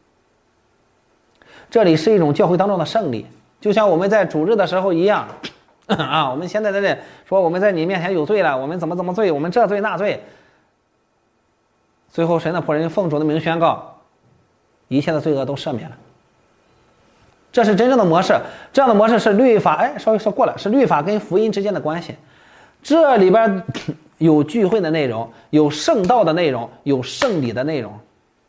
这里是一种教会当中的胜利，就像我们在主日的时候一样啊，我们现在在这说我们在你面前有罪了，我们怎么怎么罪，我们这罪那罪，最后神的仆人奉主的名宣告一切的罪恶都赦免了。这是真正的模式，这样的模式是律法，哎，稍微说过了，是律法跟福音之间的关系。这里边有聚会的内容，有圣道的内容，有圣礼的内容。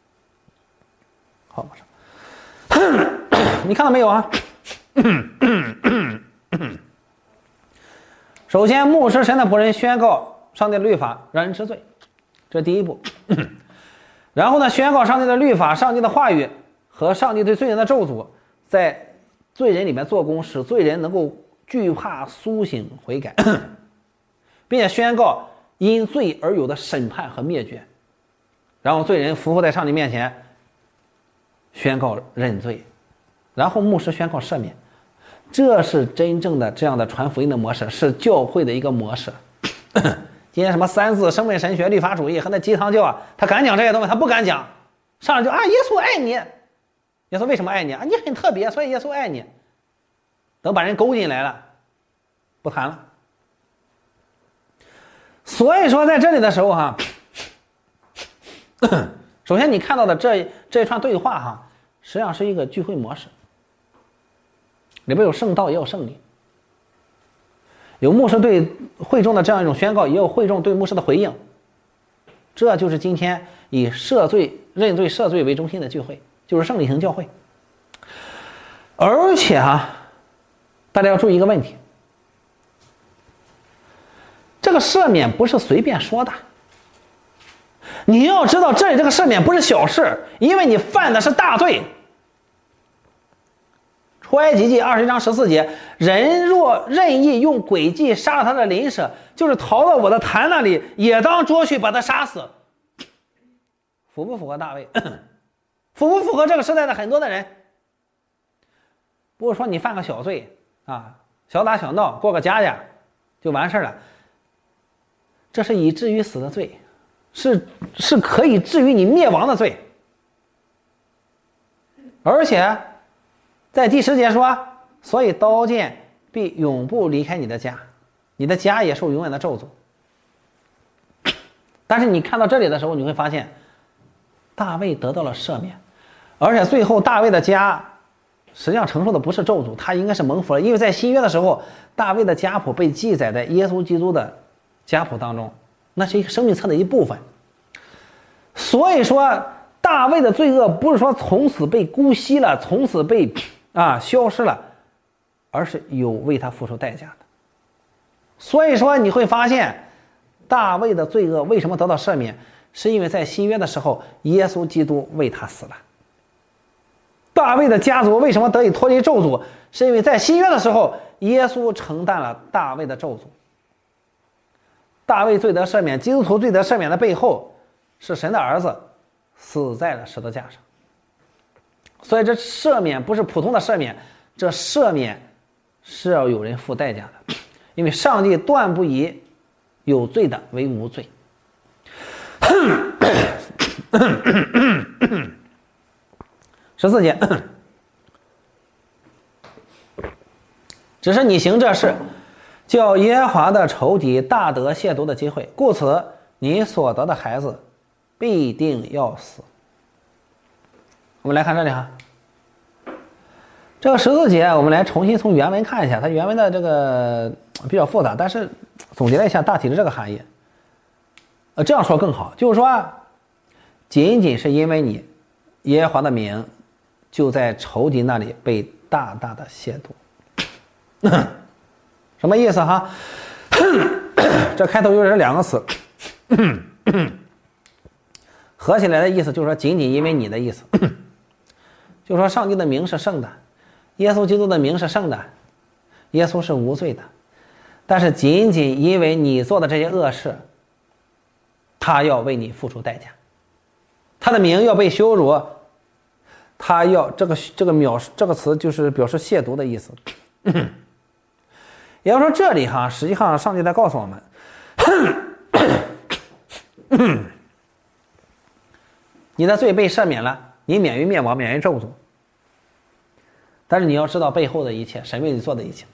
好，马上，你看到没有啊？首先，牧师神的仆人宣告上帝的律法，让人知罪，这是第一步。然后呢，宣告上帝的律法、上帝的话语和上帝对罪人的咒诅，在罪人里面做工，使罪人能够惧怕、苏醒、悔改。并且宣告因罪而有的审判和灭绝，然后罪人伏伏在上帝面前宣告认罪，然后牧师宣告赦免。这是真正的这样的传福音的模式，是教会的一个模式。今天什么三字生命神学、律法主义和那鸡汤教啊，他敢讲这些东西，他不敢讲。上来就啊，耶稣爱你，耶稣为什么爱你啊？你很特别，所以耶稣爱你。等把人勾进来了，不谈了。所以说在这里的时候哈，首先你看到的这这一串对话哈，实际上是一个聚会模式。 里边有圣道，也有圣灵，有牧师对会众的这样一种宣告，也有会众对牧师的回应。这就是今天以赦罪、认罪、赦罪为中心的聚会，就是圣灵型教会。而且啊，大家要注意一个问题，这个赦免不是随便说的。你要知道，这里这个赦免不是小事，因为你犯的是大罪。出埃及记二十章十四节，人若任意用诡计杀了他的邻舍，就是逃到我的坛那里，也当捉去把他杀死。符不符合大卫？符不符合这个时代的很多的人？不是说你犯个小罪啊，小打小闹过个家家就完事了，这是以至于死的罪，是是可以至于你灭亡的罪。而且在第十节说，所以刀剑必永不离开你的家，你的家也受永远的咒诅。但是你看到这里的时候，你会发现大卫得到了赦免，而且最后大卫的家实际上承受的不是咒诅，他应该是蒙福了，因为在新约的时候，大卫的家谱被记载在耶稣基督的家谱当中，那是一个生命册的一部分。所以说大卫的罪恶不是说从此被姑息了，从此被啊消失了，而是有为他付出代价的。所以说你会发现大卫的罪恶为什么得到赦免，是因为在新约的时候耶稣基督为他死了。大卫的家族为什么得以脱离咒诅，是因为在新约的时候耶稣承担了大卫的咒诅。大卫罪得赦免，基督徒罪得赦免的背后是神的儿子死在了十字架上。所以这赦免不是普通的赦免，这赦免是要有人付代价的，因为上帝断不以有罪的为无罪。十四节，只是你行这事，叫耶和华的仇敌大得亵渎的机会，故此你所得的孩子必定要死。我们来看这里哈，这个十四节我们来重新从原文看一下，它原文的这个比较复杂，但是总结了一下大体的这个含义。呃，这样说更好，就是说仅仅是因为你耶和华的名就在仇敌那里被大大的亵渎。什么意思哈？这开头又是两个词，合起来的意思就是说仅仅因为你的意思，就是说上帝的名是圣的，耶稣基督的名是圣的，耶稣是无罪的，但是仅仅因为你做的这些恶事，他要为你付出代价，他的名要被羞辱，他要这个这个描这个词就是表示亵渎的意思。也就是说这里哈，实际上上帝在告诉我们，你的罪被赦免了，你免于灭亡，免于咒诅。但是你要知道背后的一切，神为你做的一切。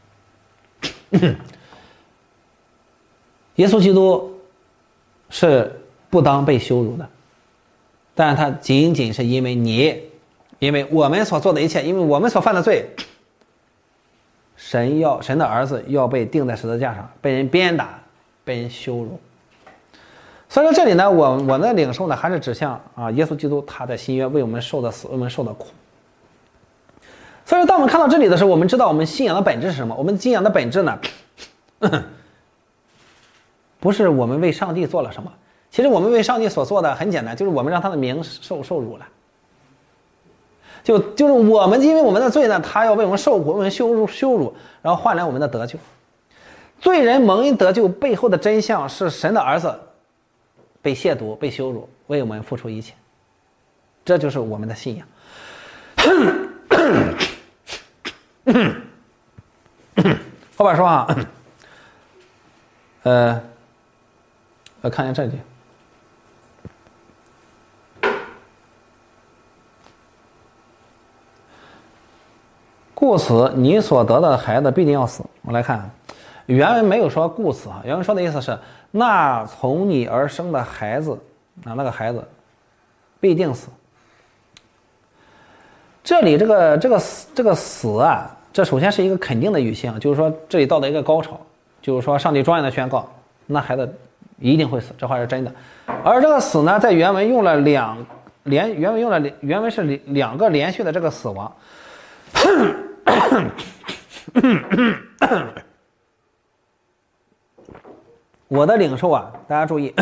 耶稣基督是不当被羞辱的，但是他仅仅是因为你，因为我们所做的一切，因为我们所犯的罪，神要神的儿子要被钉在十字架上，被人鞭打，被人羞辱。所以说这里呢，我我的领受呢，还是指向啊，耶稣基督他在新约为我们受的死，为我们受的苦。所以说当我们看到这里的时候，我们知道我们信仰的本质是什么？我们信仰的本质呢，不是我们为上帝做了什么，其实我们为上帝所做的很简单，就是我们让他的名受受辱了。就就是我们因为我们的罪呢，他要为我们受苦，为我们羞辱羞辱，然后换来我们的得救。罪人蒙恩得救背后的真相是神的儿子被亵渎、被羞辱，为我们付出一切，这就是我们的信仰。后边说啊，呃，我看一下这里。故此你所得的孩子必定要死。我来看原文没有说故此啊，原文说的意思是那从你而生的孩子啊，那个孩子必定死。这里这个这个死这个死啊， 这首先是一个肯定的语气啊，就是说这里到了一个高潮，就是说上帝庄严的宣告，那孩子一定会死，这话是真的。而这个死呢，在原文用了两连原文用了原文是两个连续的这个死亡。我的领受啊，大家注意，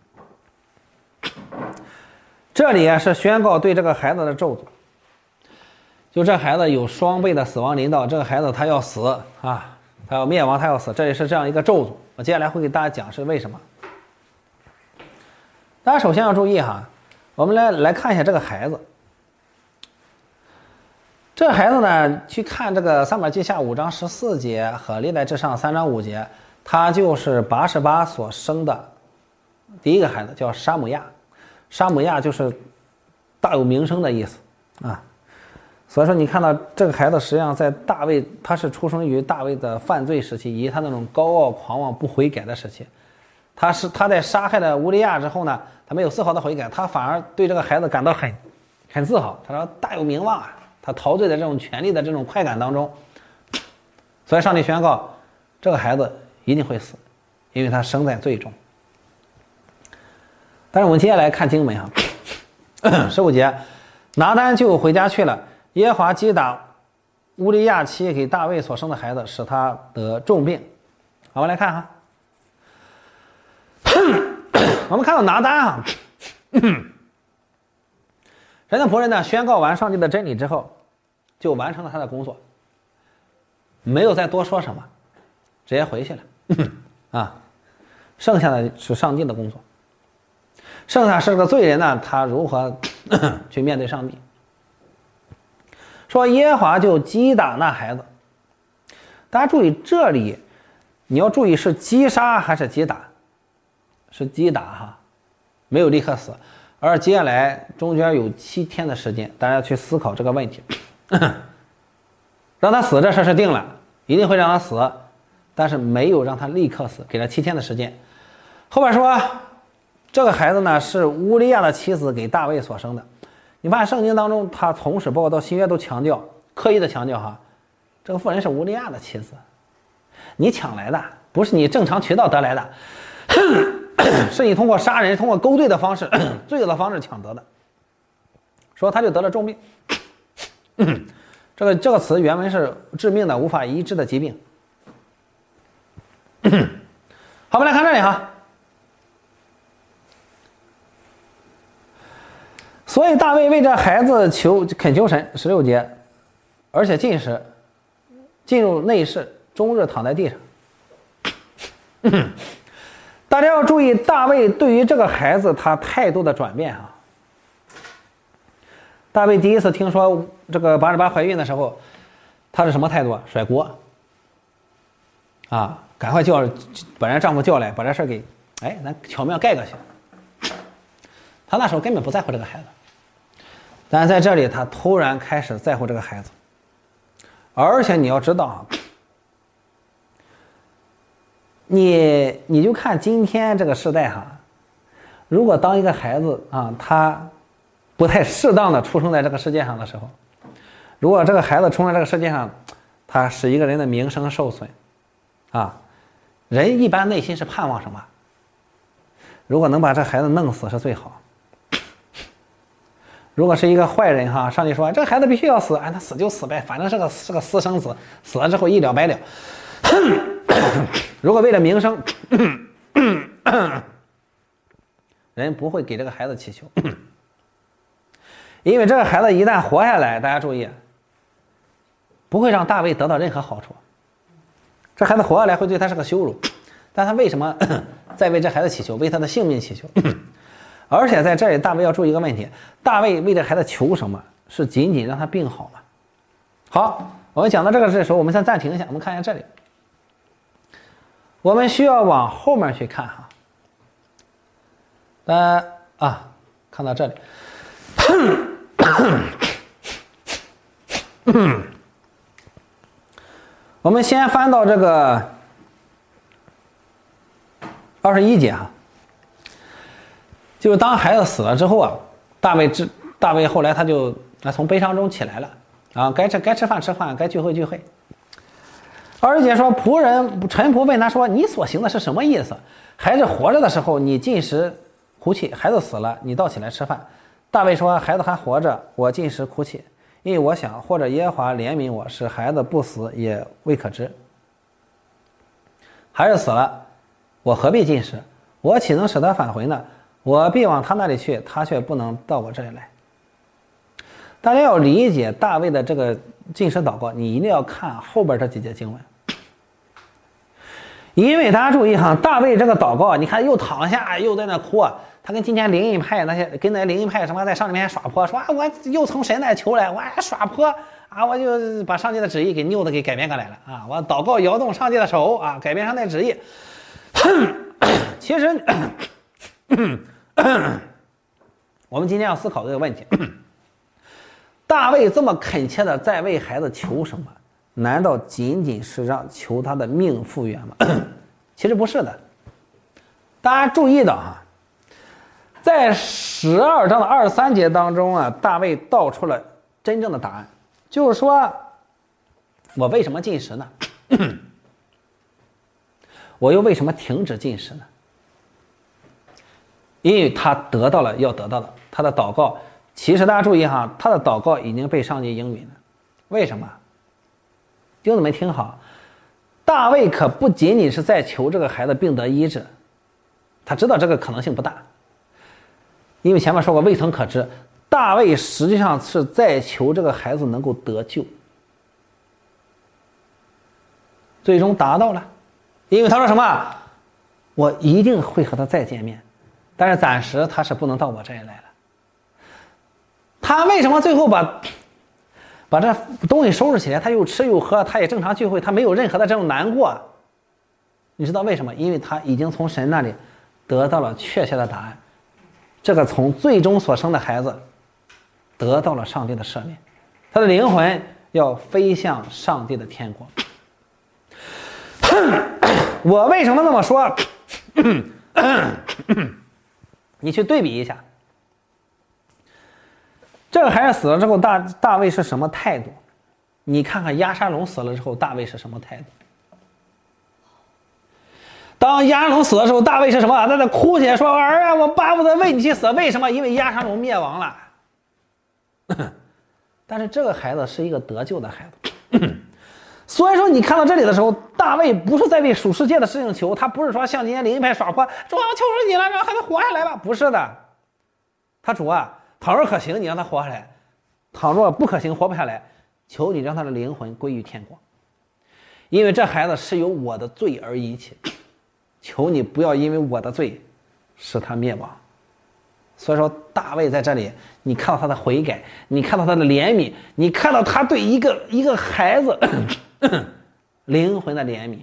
这里啊是宣告对这个孩子的咒诅，就这孩子有双倍的死亡临到，这个孩子他要死啊，他要灭亡，他要死，这里是这样一个咒诅。我接下来会给大家讲是为什么。大家首先要注意哈，我们来来看一下这个孩子。这个孩子呢，去看这个撒母耳记下五章十四节和历代志上三章五节，他就是拔示巴所生的第一个孩子，叫沙姆亚。沙姆亚就是大有名声的意思啊。所以说，你看到这个孩子，实际上在大卫，他是出生于大卫的犯罪时期，以及他那种高傲狂妄不悔改的时期。他是他在杀害了乌利亚之后呢，他没有丝毫的悔改，他反而对这个孩子感到很很自豪。他说大有名望啊，他陶醉在这种权力的这种快感当中。所以上帝宣告，这个孩子一定会死，因为他生在罪中。但是我们接下来看经文哈，十五节，拿单就回家去了。耶和华击打乌利亚妻给大卫所生的孩子，使他得重病。好，我们来看哈，我们看到拿单啊，神的仆人呢，宣告完上帝的真理之后，就完成了他的工作，没有再多说什么，直接回去了啊。剩下的是上帝的工作，剩下是个罪人呢，他如何去面对上帝？说耶和华就击打那孩子，大家注意这里，你要注意是击杀还是击打？是击打哈，没有立刻死，而接下来中间有七天的时间，大家去思考这个问题。让他死这事是定了，一定会让他死，但是没有让他立刻死，给了七天的时间。后边说这个孩子呢是乌利亚的妻子给大卫所生的。你发现圣经当中，他从始包括到新约都强调，刻意的强调哈，这个妇人是乌利亚的妻子，你抢来的，不是你正常渠道得来的，是你通过杀人、通过勾兑的方式、罪恶的方式抢得的。说他就得了重病，这个这个词原文是致命的、无法医治的疾病。好，我们来看这里哈。所以大卫为这孩子求恳求神，十六节，而且进食，进入内室，终日躺在地上。大家要注意大卫对于这个孩子他态度的转变啊。大卫第一次听说这个拔示巴怀孕的时候，他是什么态度？甩锅啊，赶快叫把人丈夫叫来，把这事给哎咱巧妙盖过去。他那时候根本不在乎这个孩子，但是在这里他突然开始在乎这个孩子。而且你要知道啊，你你就看今天这个时代哈，如果当一个孩子啊，他不太适当的出生在这个世界上的时候，如果这个孩子出生在这个世界上，他使一个人的名声受损啊，人一般内心是盼望什么？如果能把这孩子弄死是最好。如果是一个坏人哈，上帝说这个孩子必须要死，哎，他死就死呗，反正是个是个私生子，死了之后一了百了。如果为了名声，人不会给这个孩子祈求，因为这个孩子一旦活下来，大家注意，不会让大卫得到任何好处。这孩子活下来会对他是个羞辱，但他为什么在为这孩子祈求，为他的性命祈求？而且在这里，大卫要注意一个问题：大卫为这孩子求什么？是仅仅让他病好吗？好，我们讲到这个的时候，我们先暂停一下，我们看一下这里。我们需要往后面去看哈。呃啊，看到这里。我们先翻到这个二十一节哈。就是当孩子死了之后啊，大卫大卫后来他就从悲伤中起来了啊，该吃该吃饭吃饭，该聚会聚会二姐说：“仆人臣仆问他说：‘你所行的是什么意思？孩子活着的时候，你进食哭泣；孩子死了，你倒起来吃饭。’大卫说：‘孩子还活着，我进食哭泣，因为我想，或者耶和华怜悯我，使孩子不死，也未可知。孩子死了，我何必进食？我岂能使他返回呢？我必往他那里去，他却不能到我这里来。’大家要理解大卫的这个进食祷告，你一定要看后边这几节经文，因为大家注意哈，大卫这个祷告，你看又躺下又在那哭，他跟今天灵异派那些跟那灵异派什么在上帝面前耍泼，说啊我又从神那求来，我还耍泼啊，我就把上帝的旨意给拗的给改变过来了啊，我祷告摇动上帝的手啊，改变上帝的旨意。其实我们今天要思考这个问题。大卫这么恳切的在为孩子求什么？难道仅仅是让求他的命复原吗？其实不是的。大家注意到哈，在十二章的二十三节当中啊，大卫道出了真正的答案，就是说，我为什么进食呢？我又为什么停止进食呢？因为他得到了要得到的，他的祷告。其实大家注意哈，他的祷告已经被上帝应允了。为什么？弟兄姊妹听好，大卫可不仅仅是在求这个孩子病得医治，他知道这个可能性不大，因为前面说过未曾可知。大卫实际上是在求这个孩子能够得救，最终达到了，因为他说什么？我一定会和他再见面，但是暂时他是不能到我这里来了。他为什么最后把把这东西收拾起来，他又吃又喝，他也正常聚会，他没有任何的这种难过？你知道为什么？因为他已经从神那里得到了确切的答案，这个从最终所生的孩子得到了上帝的赦免，他的灵魂要飞向上帝的天国。我为什么这么说？你去对比一下，这个孩子死了之后，大大卫是什么态度？你看看押沙龙死了之后，大卫是什么态度？当押沙龙死的时候，大卫是什么？他在哭起来说：“儿啊，我巴不得为你去死。”为什么？因为押沙龙灭亡了。但是这个孩子是一个得救的孩子。所以说，你看到这里的时候，大卫不是在为属世界的事情求，他不是说像今天灵异派耍泼，主啊，我求求你了，让孩子活下来吧。不是的，他主啊，倘若可行，你让他活下来；倘若不可行，活不下来，求你让他的灵魂归于天国，因为这孩子是由我的罪而遗弃，求你不要因为我的罪使他灭亡。所以说，大卫在这里，你看到他的悔改，你看到他的怜悯，你看到他对一个一个孩子灵魂的怜悯。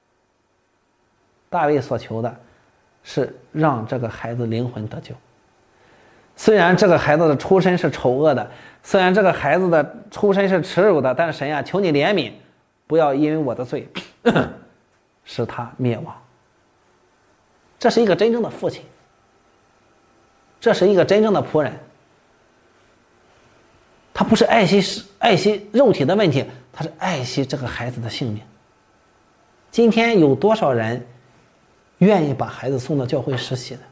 大卫所求的是让这个孩子灵魂得救。虽然这个孩子的出身是丑恶的，虽然这个孩子的出身是耻辱的，但是神啊，求你怜悯，不要因为我的罪使他灭亡。这是一个真正的父亲，这是一个真正的仆人。他不是爱惜爱惜肉体的问题，他是爱惜这个孩子的性命。今天有多少人愿意把孩子送到教会实习的？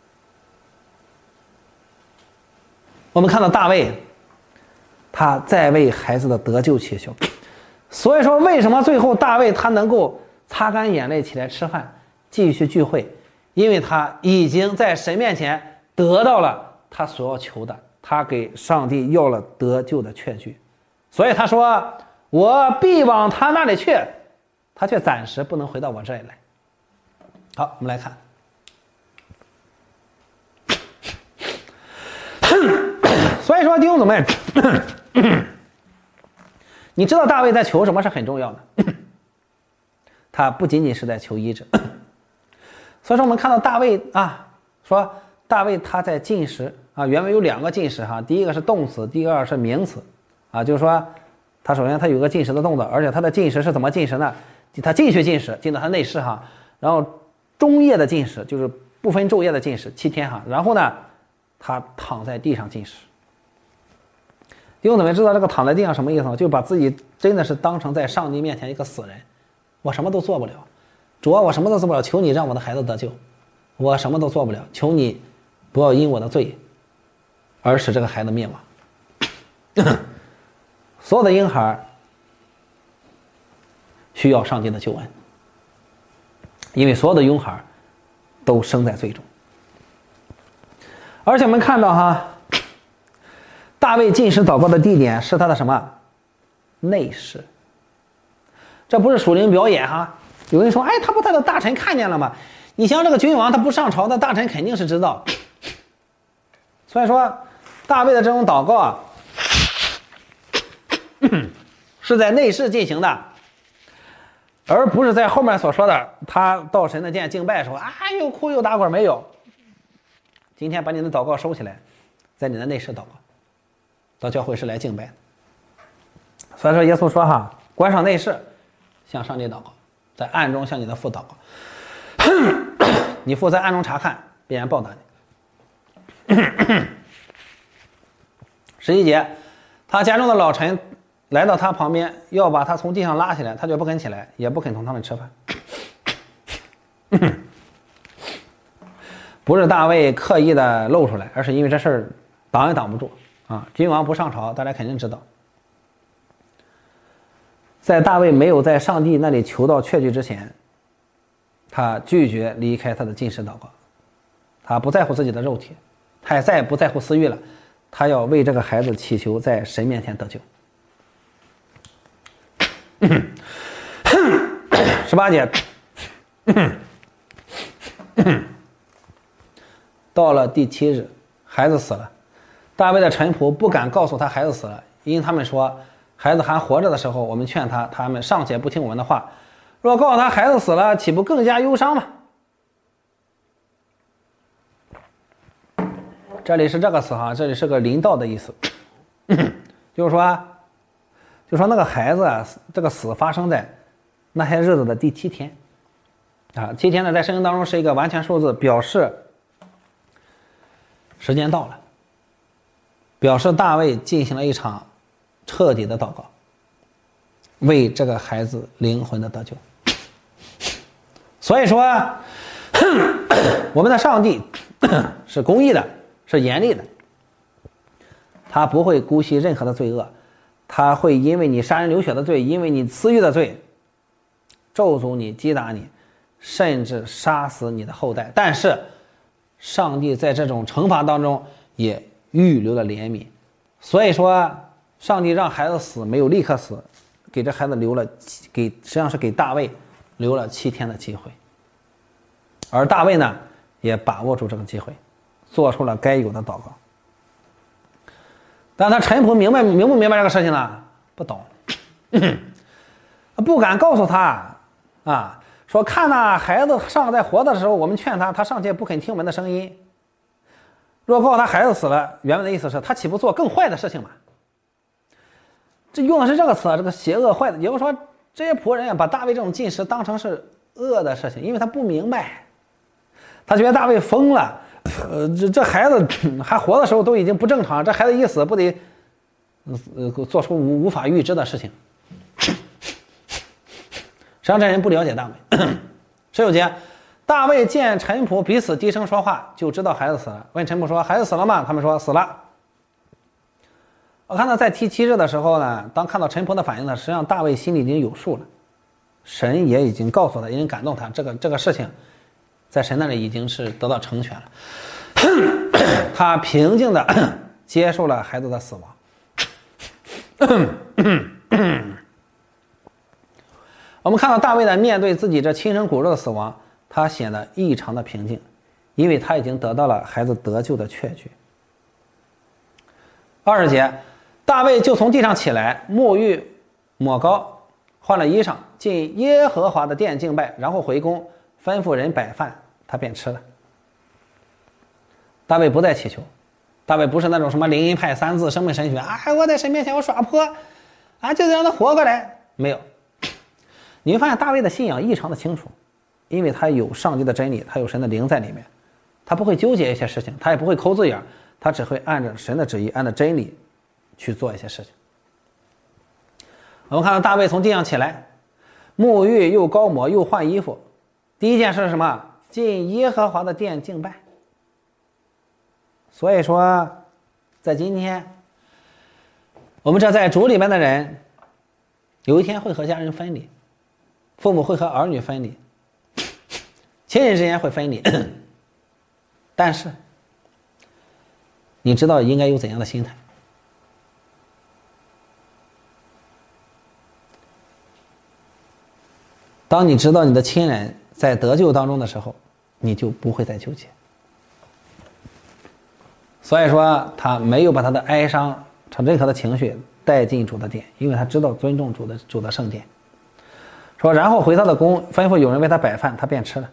我们看到大卫，他在为孩子的得救祈求。所以说，为什么最后大卫他能够擦干眼泪起来吃饭，继续聚会？因为他已经在神面前得到了他所要求的，他给上帝要了得救的确据。所以他说：“我必往他那里去，他却暂时不能回到我这里来。”好，我们来看。所以说，弟兄姊妹，你知道大卫在求什么是很重要的，他不仅仅是在求医治。所以说，我们看到大卫啊，说大卫他在进食啊，原文有两个进食哈，第一个是动词，第二个是名词啊，就是说他首先他有个进食的动作，而且他的进食是怎么进食呢？他进去进食，进到他内室哈，然后中夜的进食就是不分昼夜的进食七天哈，然后呢，他躺在地上进食。弟兄姊妹知道这个躺在地上什么意思吗？就把自己真的是当成在上帝面前一个死人， 我什么都做不了。主啊，我什么都做不了，求你让我的孩子得救。我什么都做不了，求你不要因我的罪而使这个孩子灭亡。所有的婴孩需要上帝的救恩，因为所有的婴孩都生在罪中。而且我们看到哈，大卫进食祷告的地点是他的什么？内室。这不是属灵表演哈。有人说，哎，他不他的大臣看见了吗？你像这个君王，他不上朝，那大臣肯定是知道。所以说，大卫的这种祷告啊，是在内室进行的，而不是在后面所说的他到神的殿敬拜的时候啊，又哭又打滚。没有。今天把你的祷告收起来，在你的内室祷告，到教会是来敬拜的。所以说，耶稣说哈，关上内室，向上帝祷告，在暗中向你的父祷告。你父在暗中查看，必然报答你。十一节，他家中的老臣来到他旁边，要把他从地上拉起来，他就不肯起来，也不肯同他们吃饭。不是大卫刻意的露出来，而是因为这事儿挡也挡不住啊！君王不上朝，大家肯定知道。在大卫没有在上帝那里求到确据之前，他拒绝离开他的禁食祷告，他不在乎自己的肉体，他也再也不在乎私欲了，他要为这个孩子祈求在神面前得救。十八节，到了第七日，孩子死了，大卫的臣仆不敢告诉他孩子死了，因他们说，孩子还活着的时候，我们劝他，他们尚且不听我们的话，若告诉他孩子死了，岂不更加忧伤吗？这里是这个词哈，这里是个临到的意思，就是说，就说那个孩子啊，这个死发生在那些日子的第七天，啊，七天呢，在圣经当中是一个完全数字，表示时间到了，表示大卫进行了一场彻底的祷告，为这个孩子灵魂的得救。所以说，我们的上帝是公义的，是严厉的，他不会姑息任何的罪恶，他会因为你杀人流血的罪，因为你私欲的罪，咒诅你、击打你，甚至杀死你的后代。但是上帝在这种惩罚当中也预留了怜悯，所以说上帝让孩子死没有立刻死，给这孩子留了给实际上是给大卫留了七天的机会，而大卫呢也把握住这个机会，做出了该有的祷告。但他臣仆明白明不明白这个事情呢？不懂，不敢告诉他啊，说看那孩子尚在活的时候，我们劝他，他尚且不肯听我们的声音。若告诉他孩子死了，原文的意思是他岂不做更坏的事情吗？这用的是这个词啊，这个邪恶坏的，也就是说这些仆人把大卫这种进食当成是恶的事情，因为他不明白，他觉得大卫疯了。呃，这这孩子还活的时候都已经不正常，这孩子一死不得，呃，做出无无法预知的事情。实际上这人不了解大卫。十九节，大卫见臣仆彼此低声说话，就知道孩子死了。问臣仆说：“孩子死了吗？”他们说：“死了。”我看到在第七日的时候呢，当看到臣仆的反应呢，实际上大卫心里已经有数了，神也已经告诉他，已经感动他，这个这个事情在神那里已经是得到成全了。他平静地接受了孩子的死亡。我们看到大卫呢，面对自己这亲生骨肉的死亡，他显得异常的平静，因为他已经得到了孩子得救的确据。二十节，大卫就从地上起来，沐浴抹膏，换了衣裳，进耶和华的殿敬拜，然后回宫，吩咐人摆饭，他便吃了。大卫不再祈求，大卫不是那种什么灵音派三字生命神学啊，我在神面前我耍泼啊，就得让他活过来。没有，你会发现大卫的信仰异常的清楚，因为他有上帝的真理，他有神的灵在里面，他不会纠结一些事情，他也不会抠字眼，他只会按照神的旨意，按照真理去做一些事情。我们看到大卫从地上起来， 沐浴又膏抹又换衣服。第一件事是什么？进耶和华的殿敬拜。所以说在今天我们这在主里面的人有一天会和家人分离，父母会和儿女分离，亲人之间会分离，但是你知道应该有怎样的心态？当你知道你的亲人在得救当中的时候，你就不会再纠结。所以说他没有把他的哀伤和任何的情绪带进主的殿，因为他知道尊重主的主的圣殿。说然后回他的宫，吩咐有人为他摆饭，他便吃了。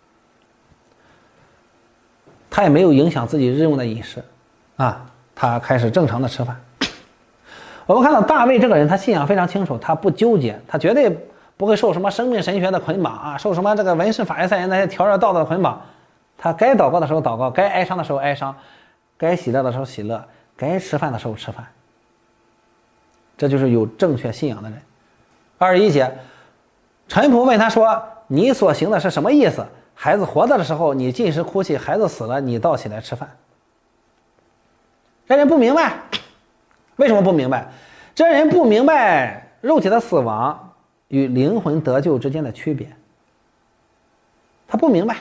他也没有影响自己日用的饮食啊，他开始正常的吃饭。我们看到大卫这个人，他信仰非常清楚，他不纠结，他绝对不会受什么生命神学的捆绑啊，受什么这个文士法利赛人那些条条道道的捆绑。他该祷告的时候祷告，该哀伤的时候哀伤，该喜乐的时候喜乐，该吃饭的时候吃饭。这就是有正确信仰的人。二十一节，臣仆问他说：“你所行的是什么意思？孩子活着的时候你进食哭泣，孩子死了你倒起来吃饭。”这人不明白，为什么不明白？这人不明白肉体的死亡与灵魂得救之间的区别，他不明白。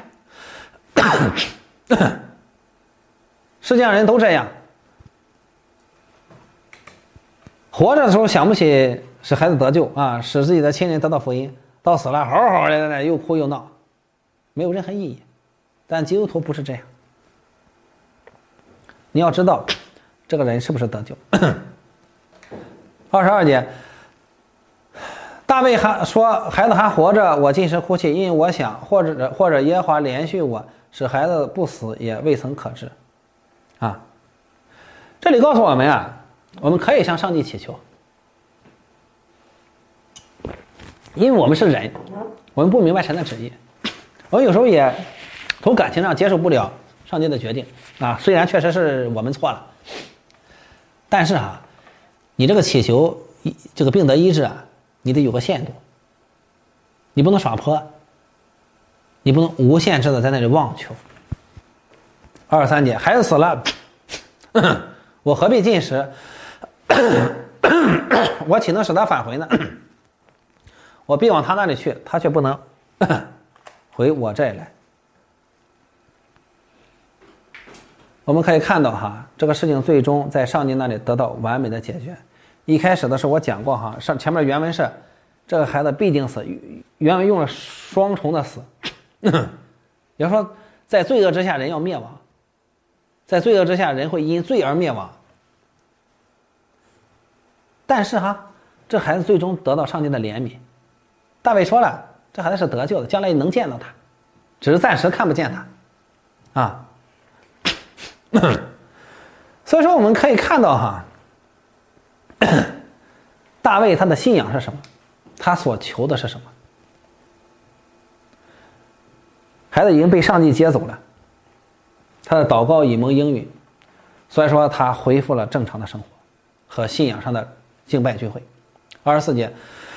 世界上人都这样，活着的时候想不起使孩子得救啊，使自己的亲人得到福音，到死了好好的又哭又闹，没有任何意义。但基督徒不是这样，你要知道这个人是不是得救。二十二节，大卫还说：“孩子还活着，我进食哭泣，因为我想，或者或者耶和华连续我，使孩子不死，也未曾可知。”啊，这里告诉我们啊，我们可以向上帝祈求，因为我们是人，我们不明白神的旨意，我们有时候也从感情上接受不了上帝的决定啊。虽然确实是我们错了，但是啊，你这个祈求这个病得医治啊，你得有个限度，你不能耍泼，你不能无限制的在那里妄求。二十三节，孩子死了，我何必进食？我岂能使他返回呢？我必往他那里去，他却不能回我这里来。我们可以看到哈，这个事情最终在上帝那里得到完美的解决。一开始的时候我讲过哈，上前面原文是这个孩子必定死，原文用了双重的死，也就是说在罪恶之下人要灭亡，在罪恶之下人会因罪而灭亡。但是哈，这孩子最终得到上帝的怜悯。大卫说了，这孩子是得救的，将来能见到他，只是暂时看不见他啊。所以说我们可以看到哈，大卫他的信仰是什么，他所求的是什么。孩子已经被上帝接走了，他的祷告已蒙应允，所以说他恢复了正常的生活和信仰上的敬拜聚会。二十四节，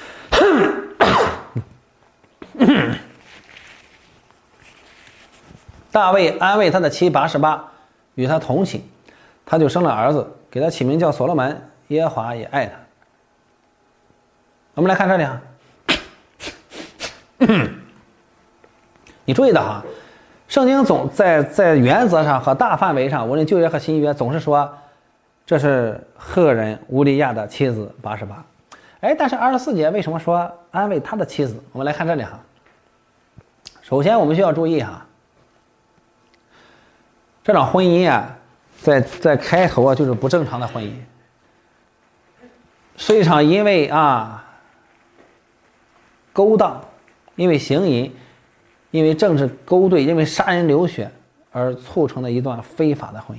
大卫安慰他的妻拔示巴，与他同寝，他就生了儿子，给他起名叫所罗门，耶和华也爱他。我们来看这里啊，你注意到哈，圣经总在在原则上和大范围上，无论旧约和新约，总是说这是赫人乌利亚的妻子拔示巴。哎，但是二十四节为什么说安慰他的妻子？我们来看这里哈。首先我们需要注意哈，这场婚姻啊，在在开头啊就是不正常的婚姻，是一场因为啊勾当，因为行淫，因为政治勾兑，因为杀人流血而促成的一段非法的婚姻。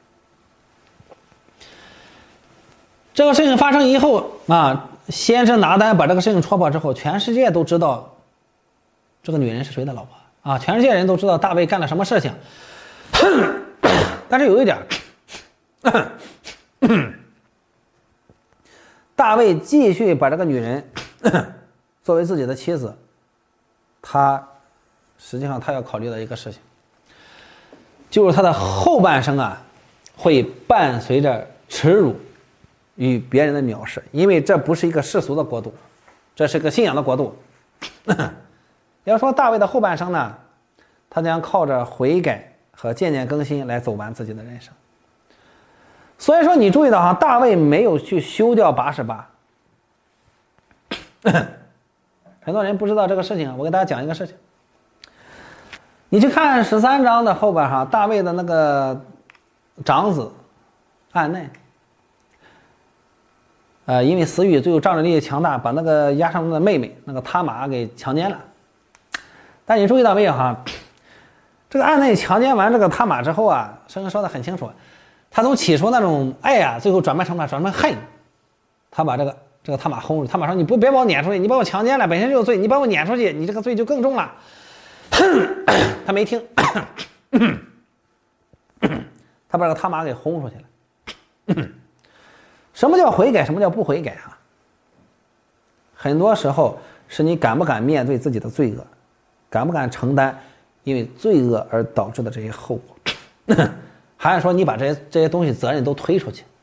这个事情发生以后啊，先知拿单把这个事情戳破之后，全世界都知道这个女人是谁的老婆啊，全世界人都知道大卫干了什么事情。但是有一点，大卫继续把这个女人作为自己的妻子，他实际上他要考虑的一个事情，就是他的后半生啊，会伴随着耻辱与别人的藐视，因为这不是一个世俗的国度，这是个信仰的国度。要说大卫的后半生呢，他将靠着悔改和渐渐更新来走完自己的人生。所以说你注意到哈，大卫没有去休掉八十八。很多人不知道这个事情，我给大家讲一个事情。你去看十三章的后边哈，大卫的那个长子暗嫩，呃，因为私欲，最后仗着力强大，把那个押上的妹妹那个他玛给强奸了。但你注意到没有哈？这个暗嫩强奸完这个他玛之后啊，圣经说的很清楚，他从起初那种爱啊，最后转变成了转变成恨。他把这个这个他玛轰出去，他玛说：“你不别把我撵出去，你把我强奸了，本身就有罪，你把我撵出去，你这个罪就更重了。”他没听，他把这个他玛给轰出去了。什么叫悔改？什么叫不悔改啊？很多时候是你敢不敢面对自己的罪恶，敢不敢承担因为罪恶而导致的这些后果，还是说你把这些这些东西责任都推出去？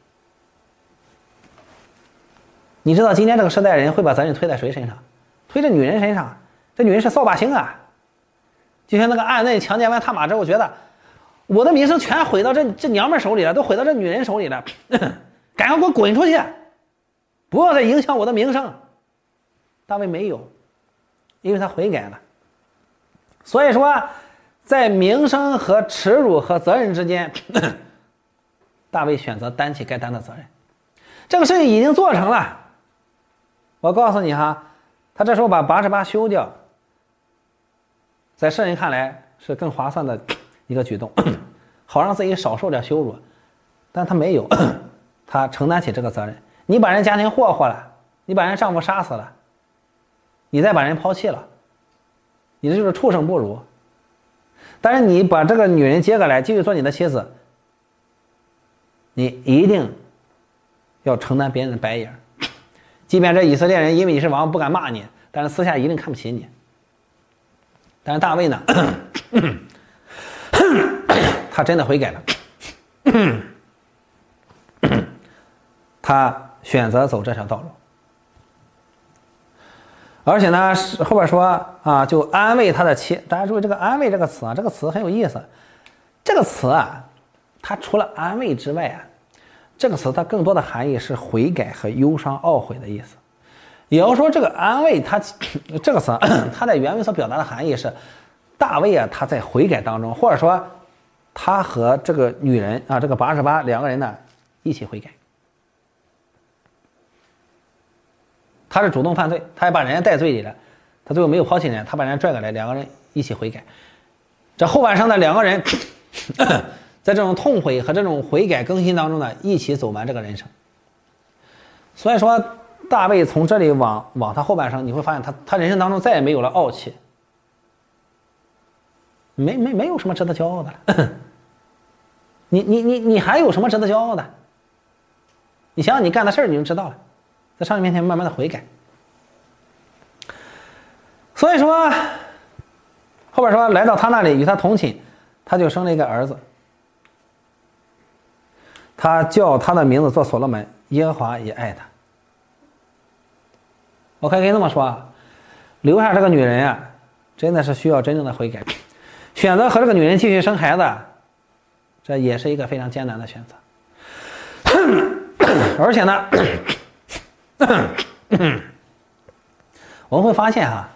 你知道今天这个时代人会把责任推在谁身上？推在女人身上。这女人是扫把星啊！就像那个暗嫩强奸完他玛之后，觉得我的名声全毁到这这娘们手里了，都毁到这女人手里了，赶快给我滚出去，不要再影响我的名声。大卫没有，因为他悔改了。所以说在名声和耻辱和责任之间，大卫选择担起该担的责任。这个事情已经做成了，我告诉你哈，他这时候把八十八休掉，在世人看来是更划算的一个举动，好让自己少受点羞辱。但他没有，他承担起这个责任。你把人家庭祸祸了，你把人丈夫杀死了，你再把人抛弃了，你这就是畜生不如。但是你把这个女人接过来继续做你的妻子，你一定要承担别人的白眼。即便这以色列人因为你是王不敢骂你，但是私下一定看不起你。但是大卫呢，他真的悔改了，他选择走这条道路。而且呢，后边说啊，就安慰他的妻。大家注意这个安慰这个词啊，这个词很有意思。这个词啊，它除了安慰之外啊，这个词它更多的含义是悔改和忧伤懊悔的意思。也要说这个安慰它这个词，它在原文所表达的含义是大卫啊，他在悔改当中，或者说他和这个女人啊，这个八十八两个人呢一起悔改。他是主动犯罪，他也把人家带罪里了，他最后没有抛弃人，他把人家拽过来，两个人一起悔改。这后半生的两个人在这种痛悔和这种悔改更新当中呢，一起走完这个人生。所以说大卫从这里往往他后半生，你会发现他他人生当中再也没有了傲气，没没没有什么值得骄傲的了。你你你你还有什么值得骄傲的？你想想你干的事儿你就知道了，在上帝面前慢慢的悔改。所以说后边说来到他那里与他同寝，他就生了一个儿子，他叫他的名字做所罗门，耶和华也爱他。我可以跟你这么说，留下这个女人啊，真的是需要真正的悔改。选择和这个女人继续生孩子，这也是一个非常艰难的选择。而且呢，我们会发现哈，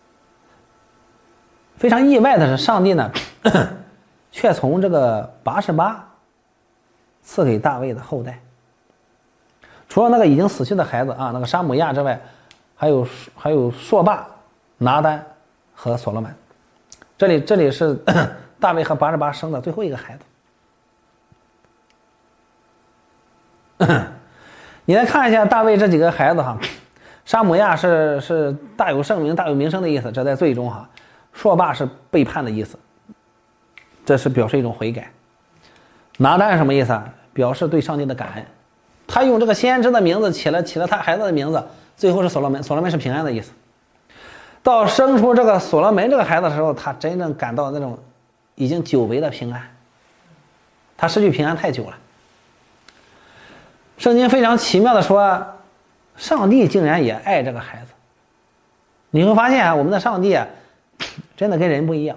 非常意外的是，上帝呢，却从这个八十八赐给大卫的后代，除了那个已经死去的孩子啊，那个沙姆亚之外，还有还有朔巴、拿单和所罗门。这里这里是大卫和八十八生的最后一个孩子。你来看一下大卫这几个孩子哈，沙姆亚是是大有盛名、大有名声的意思，这在罪中哈；朔巴是背叛的意思，这是表示一种悔改。拿单是什么意思啊？表示对上帝的感恩。他用这个先知的名字起了起了他孩子的名字，最后是所罗门，所罗门是平安的意思。 到生出这个所罗门这个孩子的时候，他真正感到那种已经久违的平安，他失去平安太久了。圣经非常奇妙的说，上帝竟然也爱这个孩子。你会发现啊，我们的上帝啊，真的跟人不一样。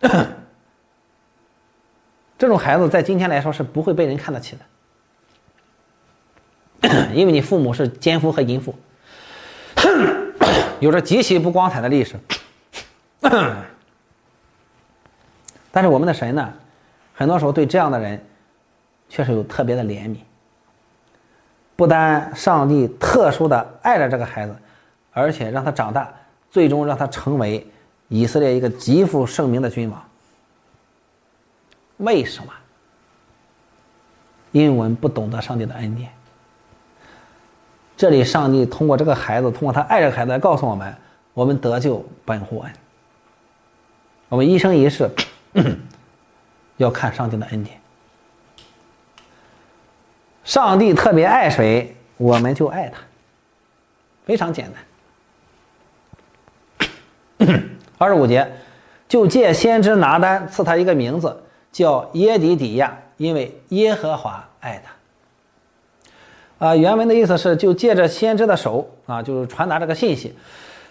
这种孩子在今天来说是不会被人看得起的，因为你父母是奸夫和淫妇，有着极其不光彩的历史。但是我们的神呢，很多时候对这样的人确实有特别的怜悯。不单上帝特殊的爱着这个孩子，而且让他长大，最终让他成为以色列一个极负盛名的君王。为什么？因为我们不懂得上帝的恩典。这里上帝通过这个孩子，通过他爱这个孩子来告诉我们，我们得救本乎恩，我们一生一世要看上帝的恩典。上帝特别爱谁，我们就爱他，非常简单。二十五节，就借先知拿单赐他一个名字，叫耶底底亚，因为耶和华爱他。啊、呃，原文的意思是，就借着先知的手啊，就是传达这个信息。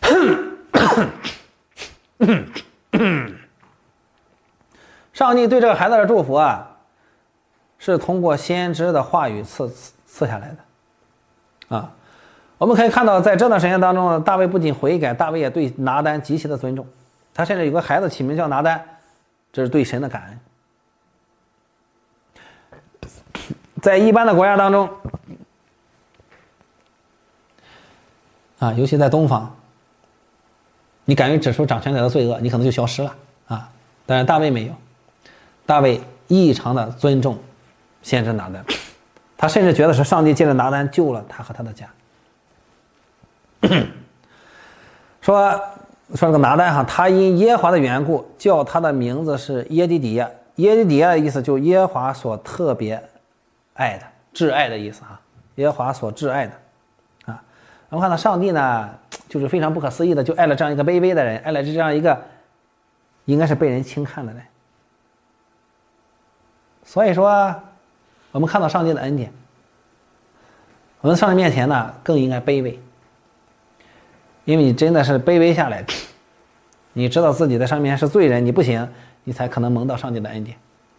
上帝对这个孩子的祝福啊，是通过先知的话语赐赐下来的。啊，我们可以看到，在这段时间当中，大卫不仅悔改，大卫也对拿单极其的尊重。他甚至有个孩子起名叫拿单，这是对神的感恩。在一般的国家当中，啊，尤其在东方，你敢于指出掌权者的罪恶，你可能就消失了啊。但是大卫没有，大卫异常的尊重先知拿单，他甚至觉得是上帝借着拿单救了他和他的家。说说这个拿单哈，他因耶和华的缘故，叫他的名字是耶底底亚。耶底底亚的意思就是耶和华所特别爱的，挚爱的意思哈，耶和华所挚爱的啊。我们看到上帝呢，就是非常不可思议的，就爱了这样一个卑微的人，爱了这样一个应该是被人轻看的人。所以说，我们看到上帝的恩典，我们上帝面前呢，更应该卑微，因为你真的是卑微下来，你知道自己在上面是罪人，你不行，你才可能蒙到上帝的恩典。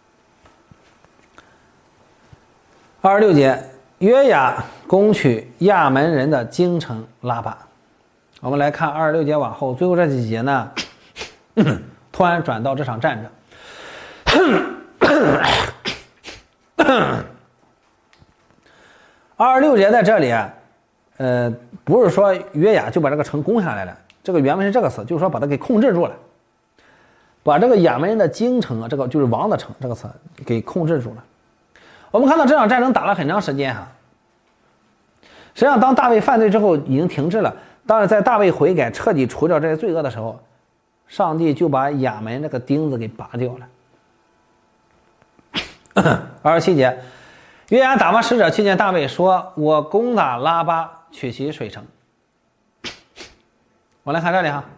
二十六节，约雅攻取亚门人的京城拉巴。我们来看二十六节往后最后这几节呢，突然转到这场战争。二十六节在这里啊，呃，不是说约雅就把这个城攻下来了，这个原文是这个词，就是说把它给控制住了，把这个亚门人的京城啊，这个就是王的城这个词给控制住了。我们看到这场战争打了很长时间哈，实际上当大卫犯罪之后已经停滞了，当然在大卫悔改彻底除掉这些罪恶的时候，上帝就把亚门这个钉子给拔掉了。二十七节，约雅打发使者去见大卫，说：“我攻打拉巴，取其水城。”我来看这里哈。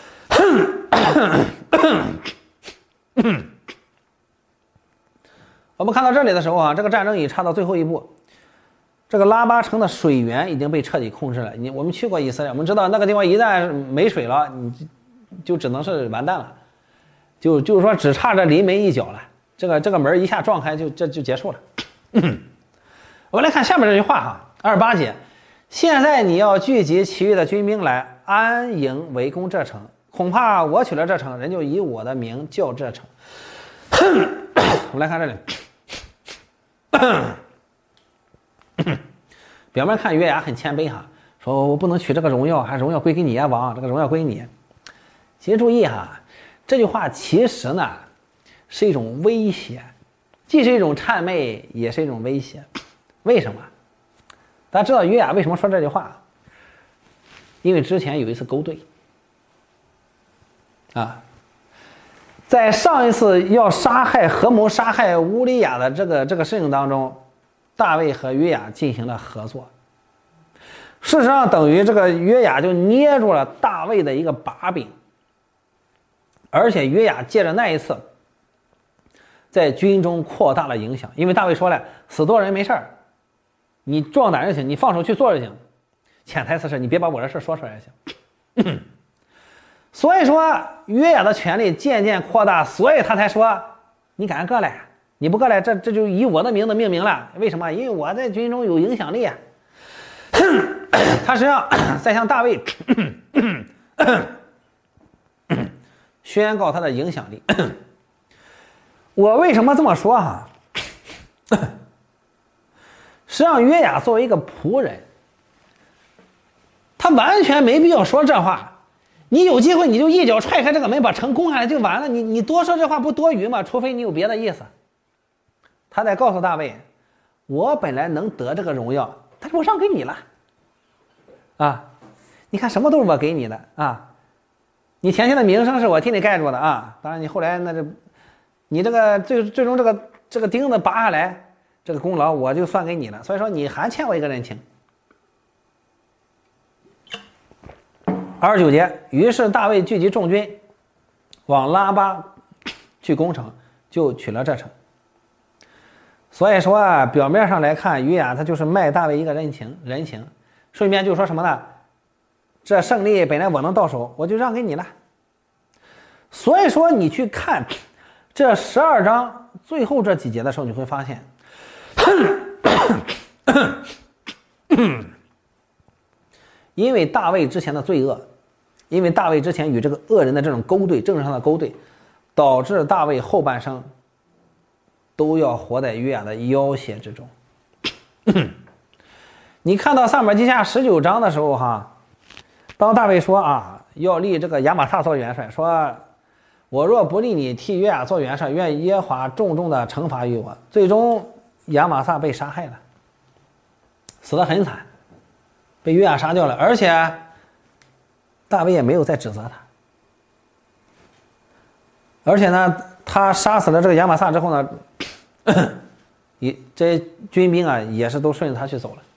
我们看到这里的时候啊，这个战争已差到最后一步，这个拉巴城的水源已经被彻底控制了。你我们去过以色列，我们知道那个地方一旦没水了，你就只能是完蛋了，就就是说只差这临门一脚了。这个这个门一下撞开就这就结束了。我们来看下面这句话哈，二十八节，现在你要聚集其余的军兵来安营围攻这城，恐怕我取了这城，人就以我的名叫这城。我们来看这里。表面看约雅很谦卑哈，说我不能取这个荣耀，还荣耀归给你啊王，这个荣耀归你。其实注意哈，这句话其实呢是一种威胁，既是一种谄媚，也是一种威胁。为什么？大家知道约雅为什么说这句话？因为之前有一次勾兑啊，在上一次要杀害合谋杀害乌利亚的这个这个事情当中，大卫和约雅进行了合作。 事实上等于这个约雅就捏住了大卫的一个把柄，而且约雅借着那一次在军中扩大了影响，因为大卫说了，死多人没事儿，你壮胆就行，你放手去做就行，潜台词是你别把我的事说出来就行。所以说约雅的权力渐渐扩大，所以他才说你敢过来，你不过来，这这就以我的名字命名了。为什么？因为我在军中有影响力啊。他实际上在向大卫宣告他的影响力。我为什么这么说哈？实际上约雅作为一个仆人，他完全没必要说这话。你有机会你就一脚踹开这个门，把城攻下来就完了。你你多说这话不多余吗？除非你有别的意思。他在告诉大卫，我本来能得这个荣耀，但是我让给你了啊！你看什么都是我给你的啊！你前线的名声是我替你盖住的啊！当然你后来那就你这个最最终这个这个钉子拔下来，这个功劳我就算给你了。所以说你还欠我一个人情。二十九节，于是大卫聚集众军，往拉巴去攻城，就取了这城。所以说啊，表面上来看，约雅他就是卖大卫一个人情，人情，顺便就说什么呢？这胜利本来我能到手，我就让给你了。所以说你去看这十二章最后这几节的时候，你会发现，因为大卫之前的罪恶，因为大卫之前与这个恶人的这种勾兑，政治上的勾兑，导致大卫后半生都要活在约雅的要挟之中。你看到撒母耳记下十九章的时候哈，当大卫说啊要立这个亚玛撒做元帅，说我若不立你替约雅做元帅，愿耶和华重重的惩罚于我。最终亚玛撒被杀害了，死得很惨，被约雅杀掉了，而且大卫也没有再指责他。而且呢，他杀死了这个亚玛撒之后呢，也这些军兵啊也是都顺着他去走了。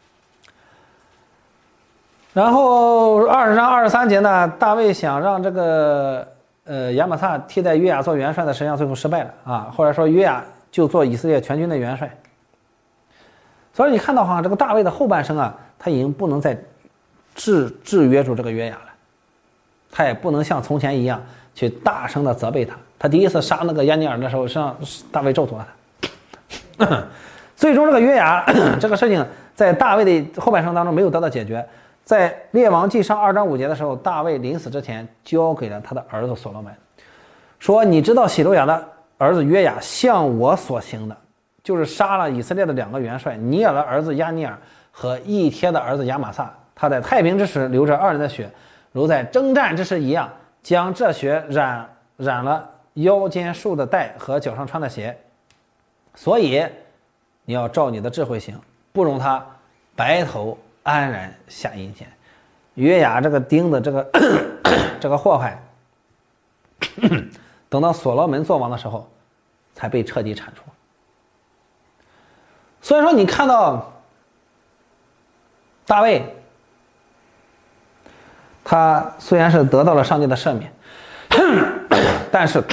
然后二十章二十三节呢，大卫想让这个呃亚玛撒替代约雅做元帅的，实际上最后失败了啊。后来说约雅就做以色列全军的元帅。所以你看到哈，这个大卫的后半生啊，他已经不能再制制约住这个约雅了，他也不能像从前一样去大声的责备他。他第一次杀那个亚尼尔的时候，实际上大卫咒诅了他。最终这个约雅这个事情在大卫的后半生当中没有得到解决。在列王纪上二章五节的时候，大卫临死之前交给了他的儿子所罗门，说你知道喜鲁雅的儿子约雅像我所行的，就是杀了以色列的两个元帅，尼尔的儿子亚尼尔和以帖的儿子亚玛撒。他在太平之时流着二人的血，如在征战之时一样，将这血染染了腰间束的带和脚上穿的鞋。所以你要照你的智慧行，不容他白头安然下阴间。约雅这个钉子，这个这个祸害，等到所罗门做王的时候，才被彻底铲除。所以说，你看到大卫，他虽然是得到了上帝的赦免，但是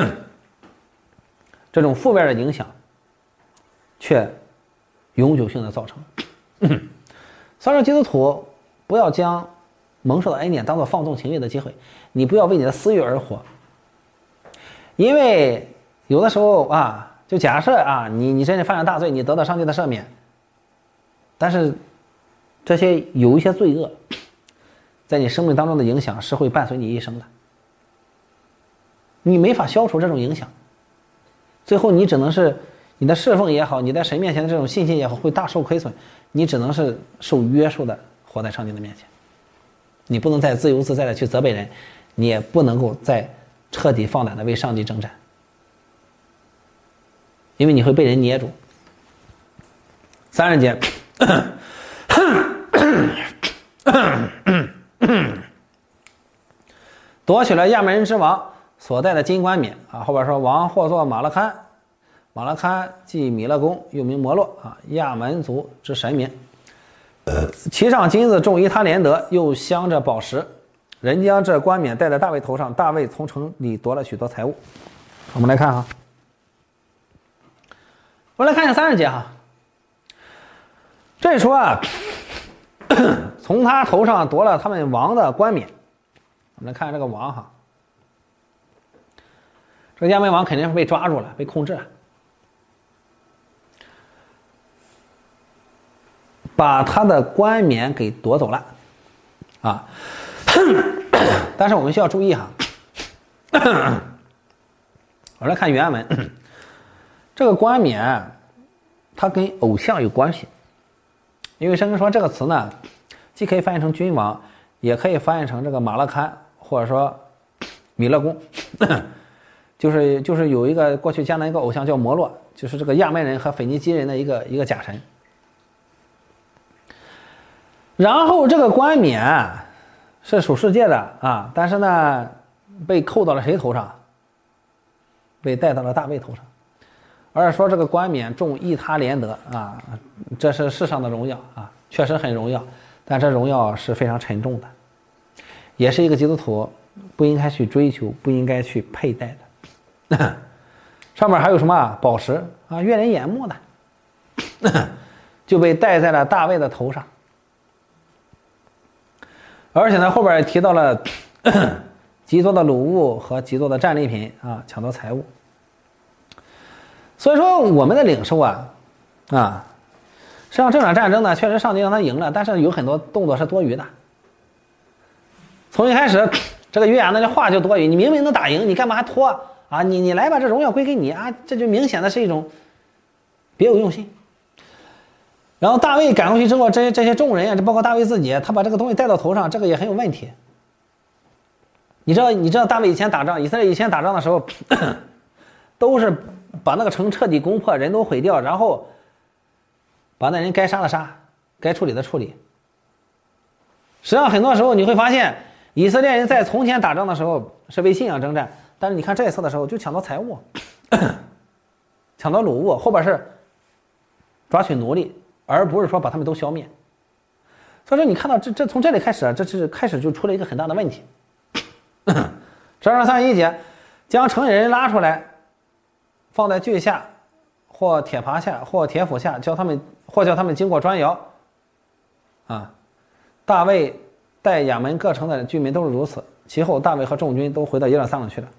这种负面的影响却永久性的造成。所以说，基督徒不要将蒙受的恩典当作放纵情欲的机会，你不要为你的私欲而活。因为有的时候啊，就假设啊，你你真是犯了大罪，你得到上帝的赦免，但是这些有一些罪恶在你生命当中的影响是会伴随你一生的，你没法消除这种影响，最后你只能是你的侍奉也好，你在神面前的这种信心也好，会大受亏损，你只能是受约束的活在上帝的面前。你不能再自由自在的去责备人，你也不能够再彻底放胆的为上帝征战，因为你会被人捏住。三十节夺取了亚门人之王所带的金冠冕啊，后边说王或作马勒堪，马勒堪即米勒公，又名摩洛啊，亚门族之神明。 其上金子重伊他连德，又镶着宝石。人将这冠冕戴在大卫头上，大卫从城里夺了许多财物。我们来看哈，我们来看一下三十节哈。这里说啊，从他头上夺了他们王的冠冕。我们来看这个王哈，这个亚门王肯定是被抓住了，被控制了。把他的冠冕给夺走了，啊！但是我们需要注意哈，我来看原文，这个冠冕它跟偶像有关系，因为圣经说这个词呢，既可以翻译成君王，也可以翻译成这个马勒堪，或者说米勒公，就是就是有一个过去迦南一个偶像叫摩洛，就是这个亚门人和腓尼基人的一个一个假神。然后这个冠冕是属世界的啊，但是呢，被扣到了谁头上？被戴到了大卫头上。而说这个冠冕重伊他连德啊，这是世上的荣耀啊，确实很荣耀，但这荣耀是非常沉重的，也是一个基督徒不应该去追求、不应该去佩戴的。上面还有什么宝石啊，悦人眼目的，就被戴在了大卫的头上。而且呢，后边也提到了极多的掳物和极多的战利品啊，抢夺财物。所以说，我们的领受啊，啊，实际上这场战争呢，确实上帝让他赢了，但是有很多动作是多余的。从一开始，这个约押那句话就多余，你明明能打赢，你干嘛还拖啊？你你来吧，这荣耀归给你啊！这就明显的是一种别有用心。然后大卫赶过去之后，这些这些众人啊，这包括大卫自己，他把这个东西带到头上，这个也很有问题。你知道，你知道大卫以前打仗，以色列以前打仗的时候，都是把那个城彻底攻破，人都毁掉，然后把那人该杀的杀，该处理的处理。实际上，很多时候你会发现，以色列人在从前打仗的时候是为信仰征战，但是你看这一次的时候就抢夺财物，抢夺掳物，后边是抓取奴隶。而不是说把他们都消灭，所以说你看到这这从这里开始啊，这是开始就出了一个很大的问题。十二章三十一节，将城里人拉出来，放在锯下，或铁耙下，或铁斧下，叫他们或叫他们经过砖窑。啊，大卫带亚门各城的居民都是如此。其后大卫和众军都回到耶路撒冷去了。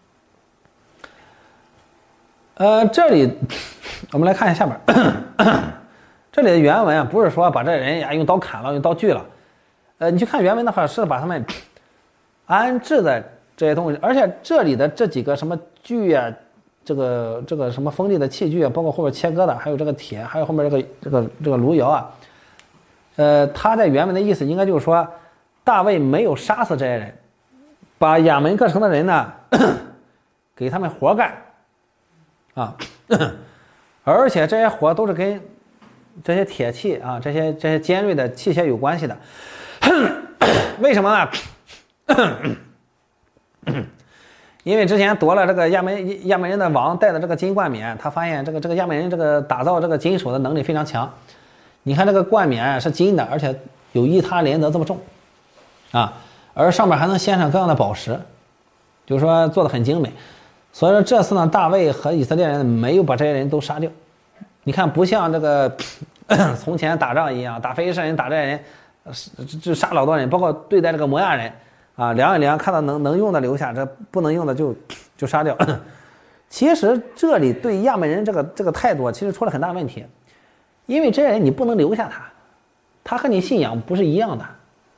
呃，这里我们来看一下下边。这里的原文啊，不是说把这人呀用刀砍了，用刀锯了，呃，你去看原文的话，是把他们安置在这些东西，而且这里的这几个什么锯啊，这个这个什么锋利的器具啊，包括后面切割的，还有这个铁，还有后面这个这个这个炉窑啊，呃，他在原文的意思应该就是说，大卫没有杀死这些人，把亚门各城的人呢，给他们活干，啊，而且这些活都是跟这些铁器啊，这些这些尖锐的器械有关系的，为什么呢？因为之前夺了这个亚门亚门人的王戴的这个金冠冕，他发现这个这个亚门人这个打造这个金属的能力非常强。你看这个冠冕是金的，而且有伊他连德这么重啊，而上面还能镶上各样的宝石，就是说做的很精美。所以说这次呢，大卫和以色列人没有把这些人都杀掉。你看，不像这个从前打仗一样，打非利士人打这些人，就杀老多人，包括对待这个摩亚人啊，量一量，看到能能用的留下，这不能用的就就杀掉。其实这里对亚门人这个这个态度，其实出了很大问题，因为这些人你不能留下他，他和你信仰不是一样的，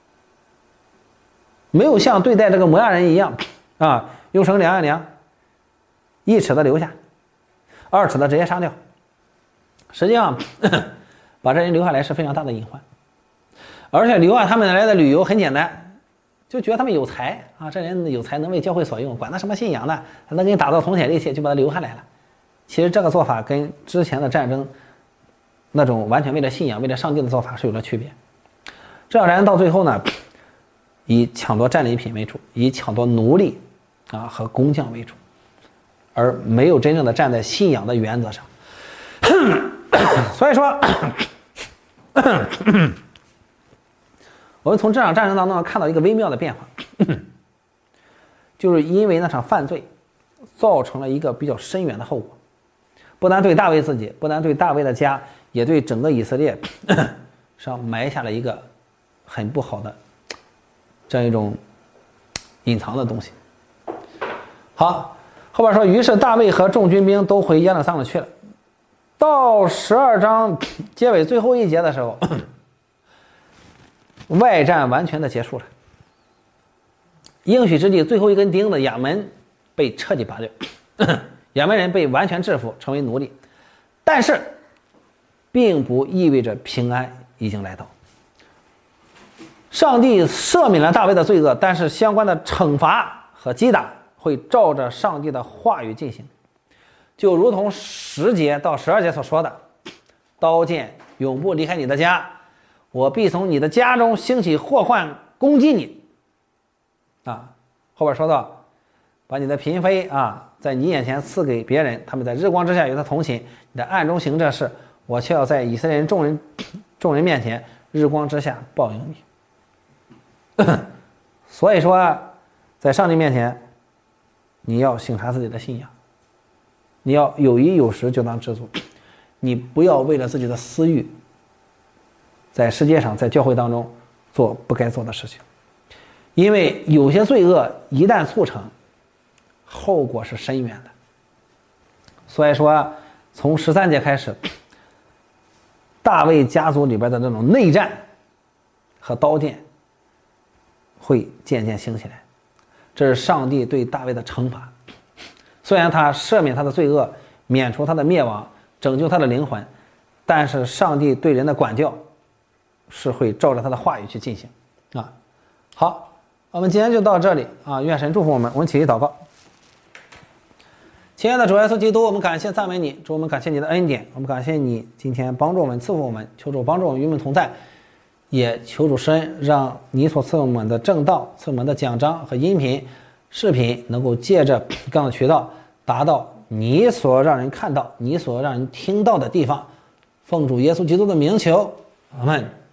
没有像对待这个摩亚人一样啊，用绳量一量，一尺的留下，二尺的直接杀掉。实际上，把这人留下来是非常大的隐患，而且留下他们来的理由很简单，就觉得他们有才啊，这人有才能为教会所用，管他什么信仰呢，他能给你打造铜铁利器，就把他留下来了。其实这个做法跟之前的战争那种完全为了信仰、为了上帝的做法是有了区别。这样人到最后呢，以抢夺战利品为主，以抢夺奴隶啊和工匠为主，而没有真正的站在信仰的原则上。所以说， 我们从这场战争当中看到一个微妙的变化，就是因为那场犯罪造成了一个比较深远的后果，不单对大卫自己，不单对大卫的家，也对整个以色列上埋下了一个很不好的这样一种隐藏的东西。好，后边说，于是大卫和众军兵都回耶路撒冷去了。到十二章结尾最后一节的时候，外战完全的结束了。应许之地最后一根钉子亚门被彻底拔掉，亚门人被完全制服，成为奴隶。但是并不意味着平安已经来到。上帝赦免了大卫的罪恶，但是相关的惩罚和击打会照着上帝的话语进行，就如同十节到十二节所说的，刀剑永不离开你的家，我必从你的家中兴起祸患攻击你。啊，后边说到，把你的嫔妃啊，在你眼前赐给别人，他们在日光之下与他同寝，你在暗中行这事，我却要在以色列人众人众人面前日光之下报应你。所以说，在上帝面前，你要省察自己的信仰，你要有衣有食就当知足，你不要为了自己的私欲，在世界上在教会当中做不该做的事情，因为有些罪恶一旦促成，后果是深远的。所以说，从十三节开始，大卫家族里边的这种内战和刀剑会渐渐兴起来，这是上帝对大卫的惩罚。虽然他赦免他的罪恶，免除他的灭亡，拯救他的灵魂，但是上帝对人的管教是会照着他的话语去进行啊。好，我们今天就到这里啊，愿神祝福我们。我们起立祷告。亲爱的主耶稣基督，我们感谢赞美你，主，我们感谢你的恩典，我们感谢你今天帮助我们，赐福我们，求主帮助我们与我们同在，也求主施恩，让你所赐我们的正道、赐我们的讲章和音频视频能够借着各样的渠道达到你所让人看到、你所让人听到的地方。奉主耶稣基督的名求，阿们。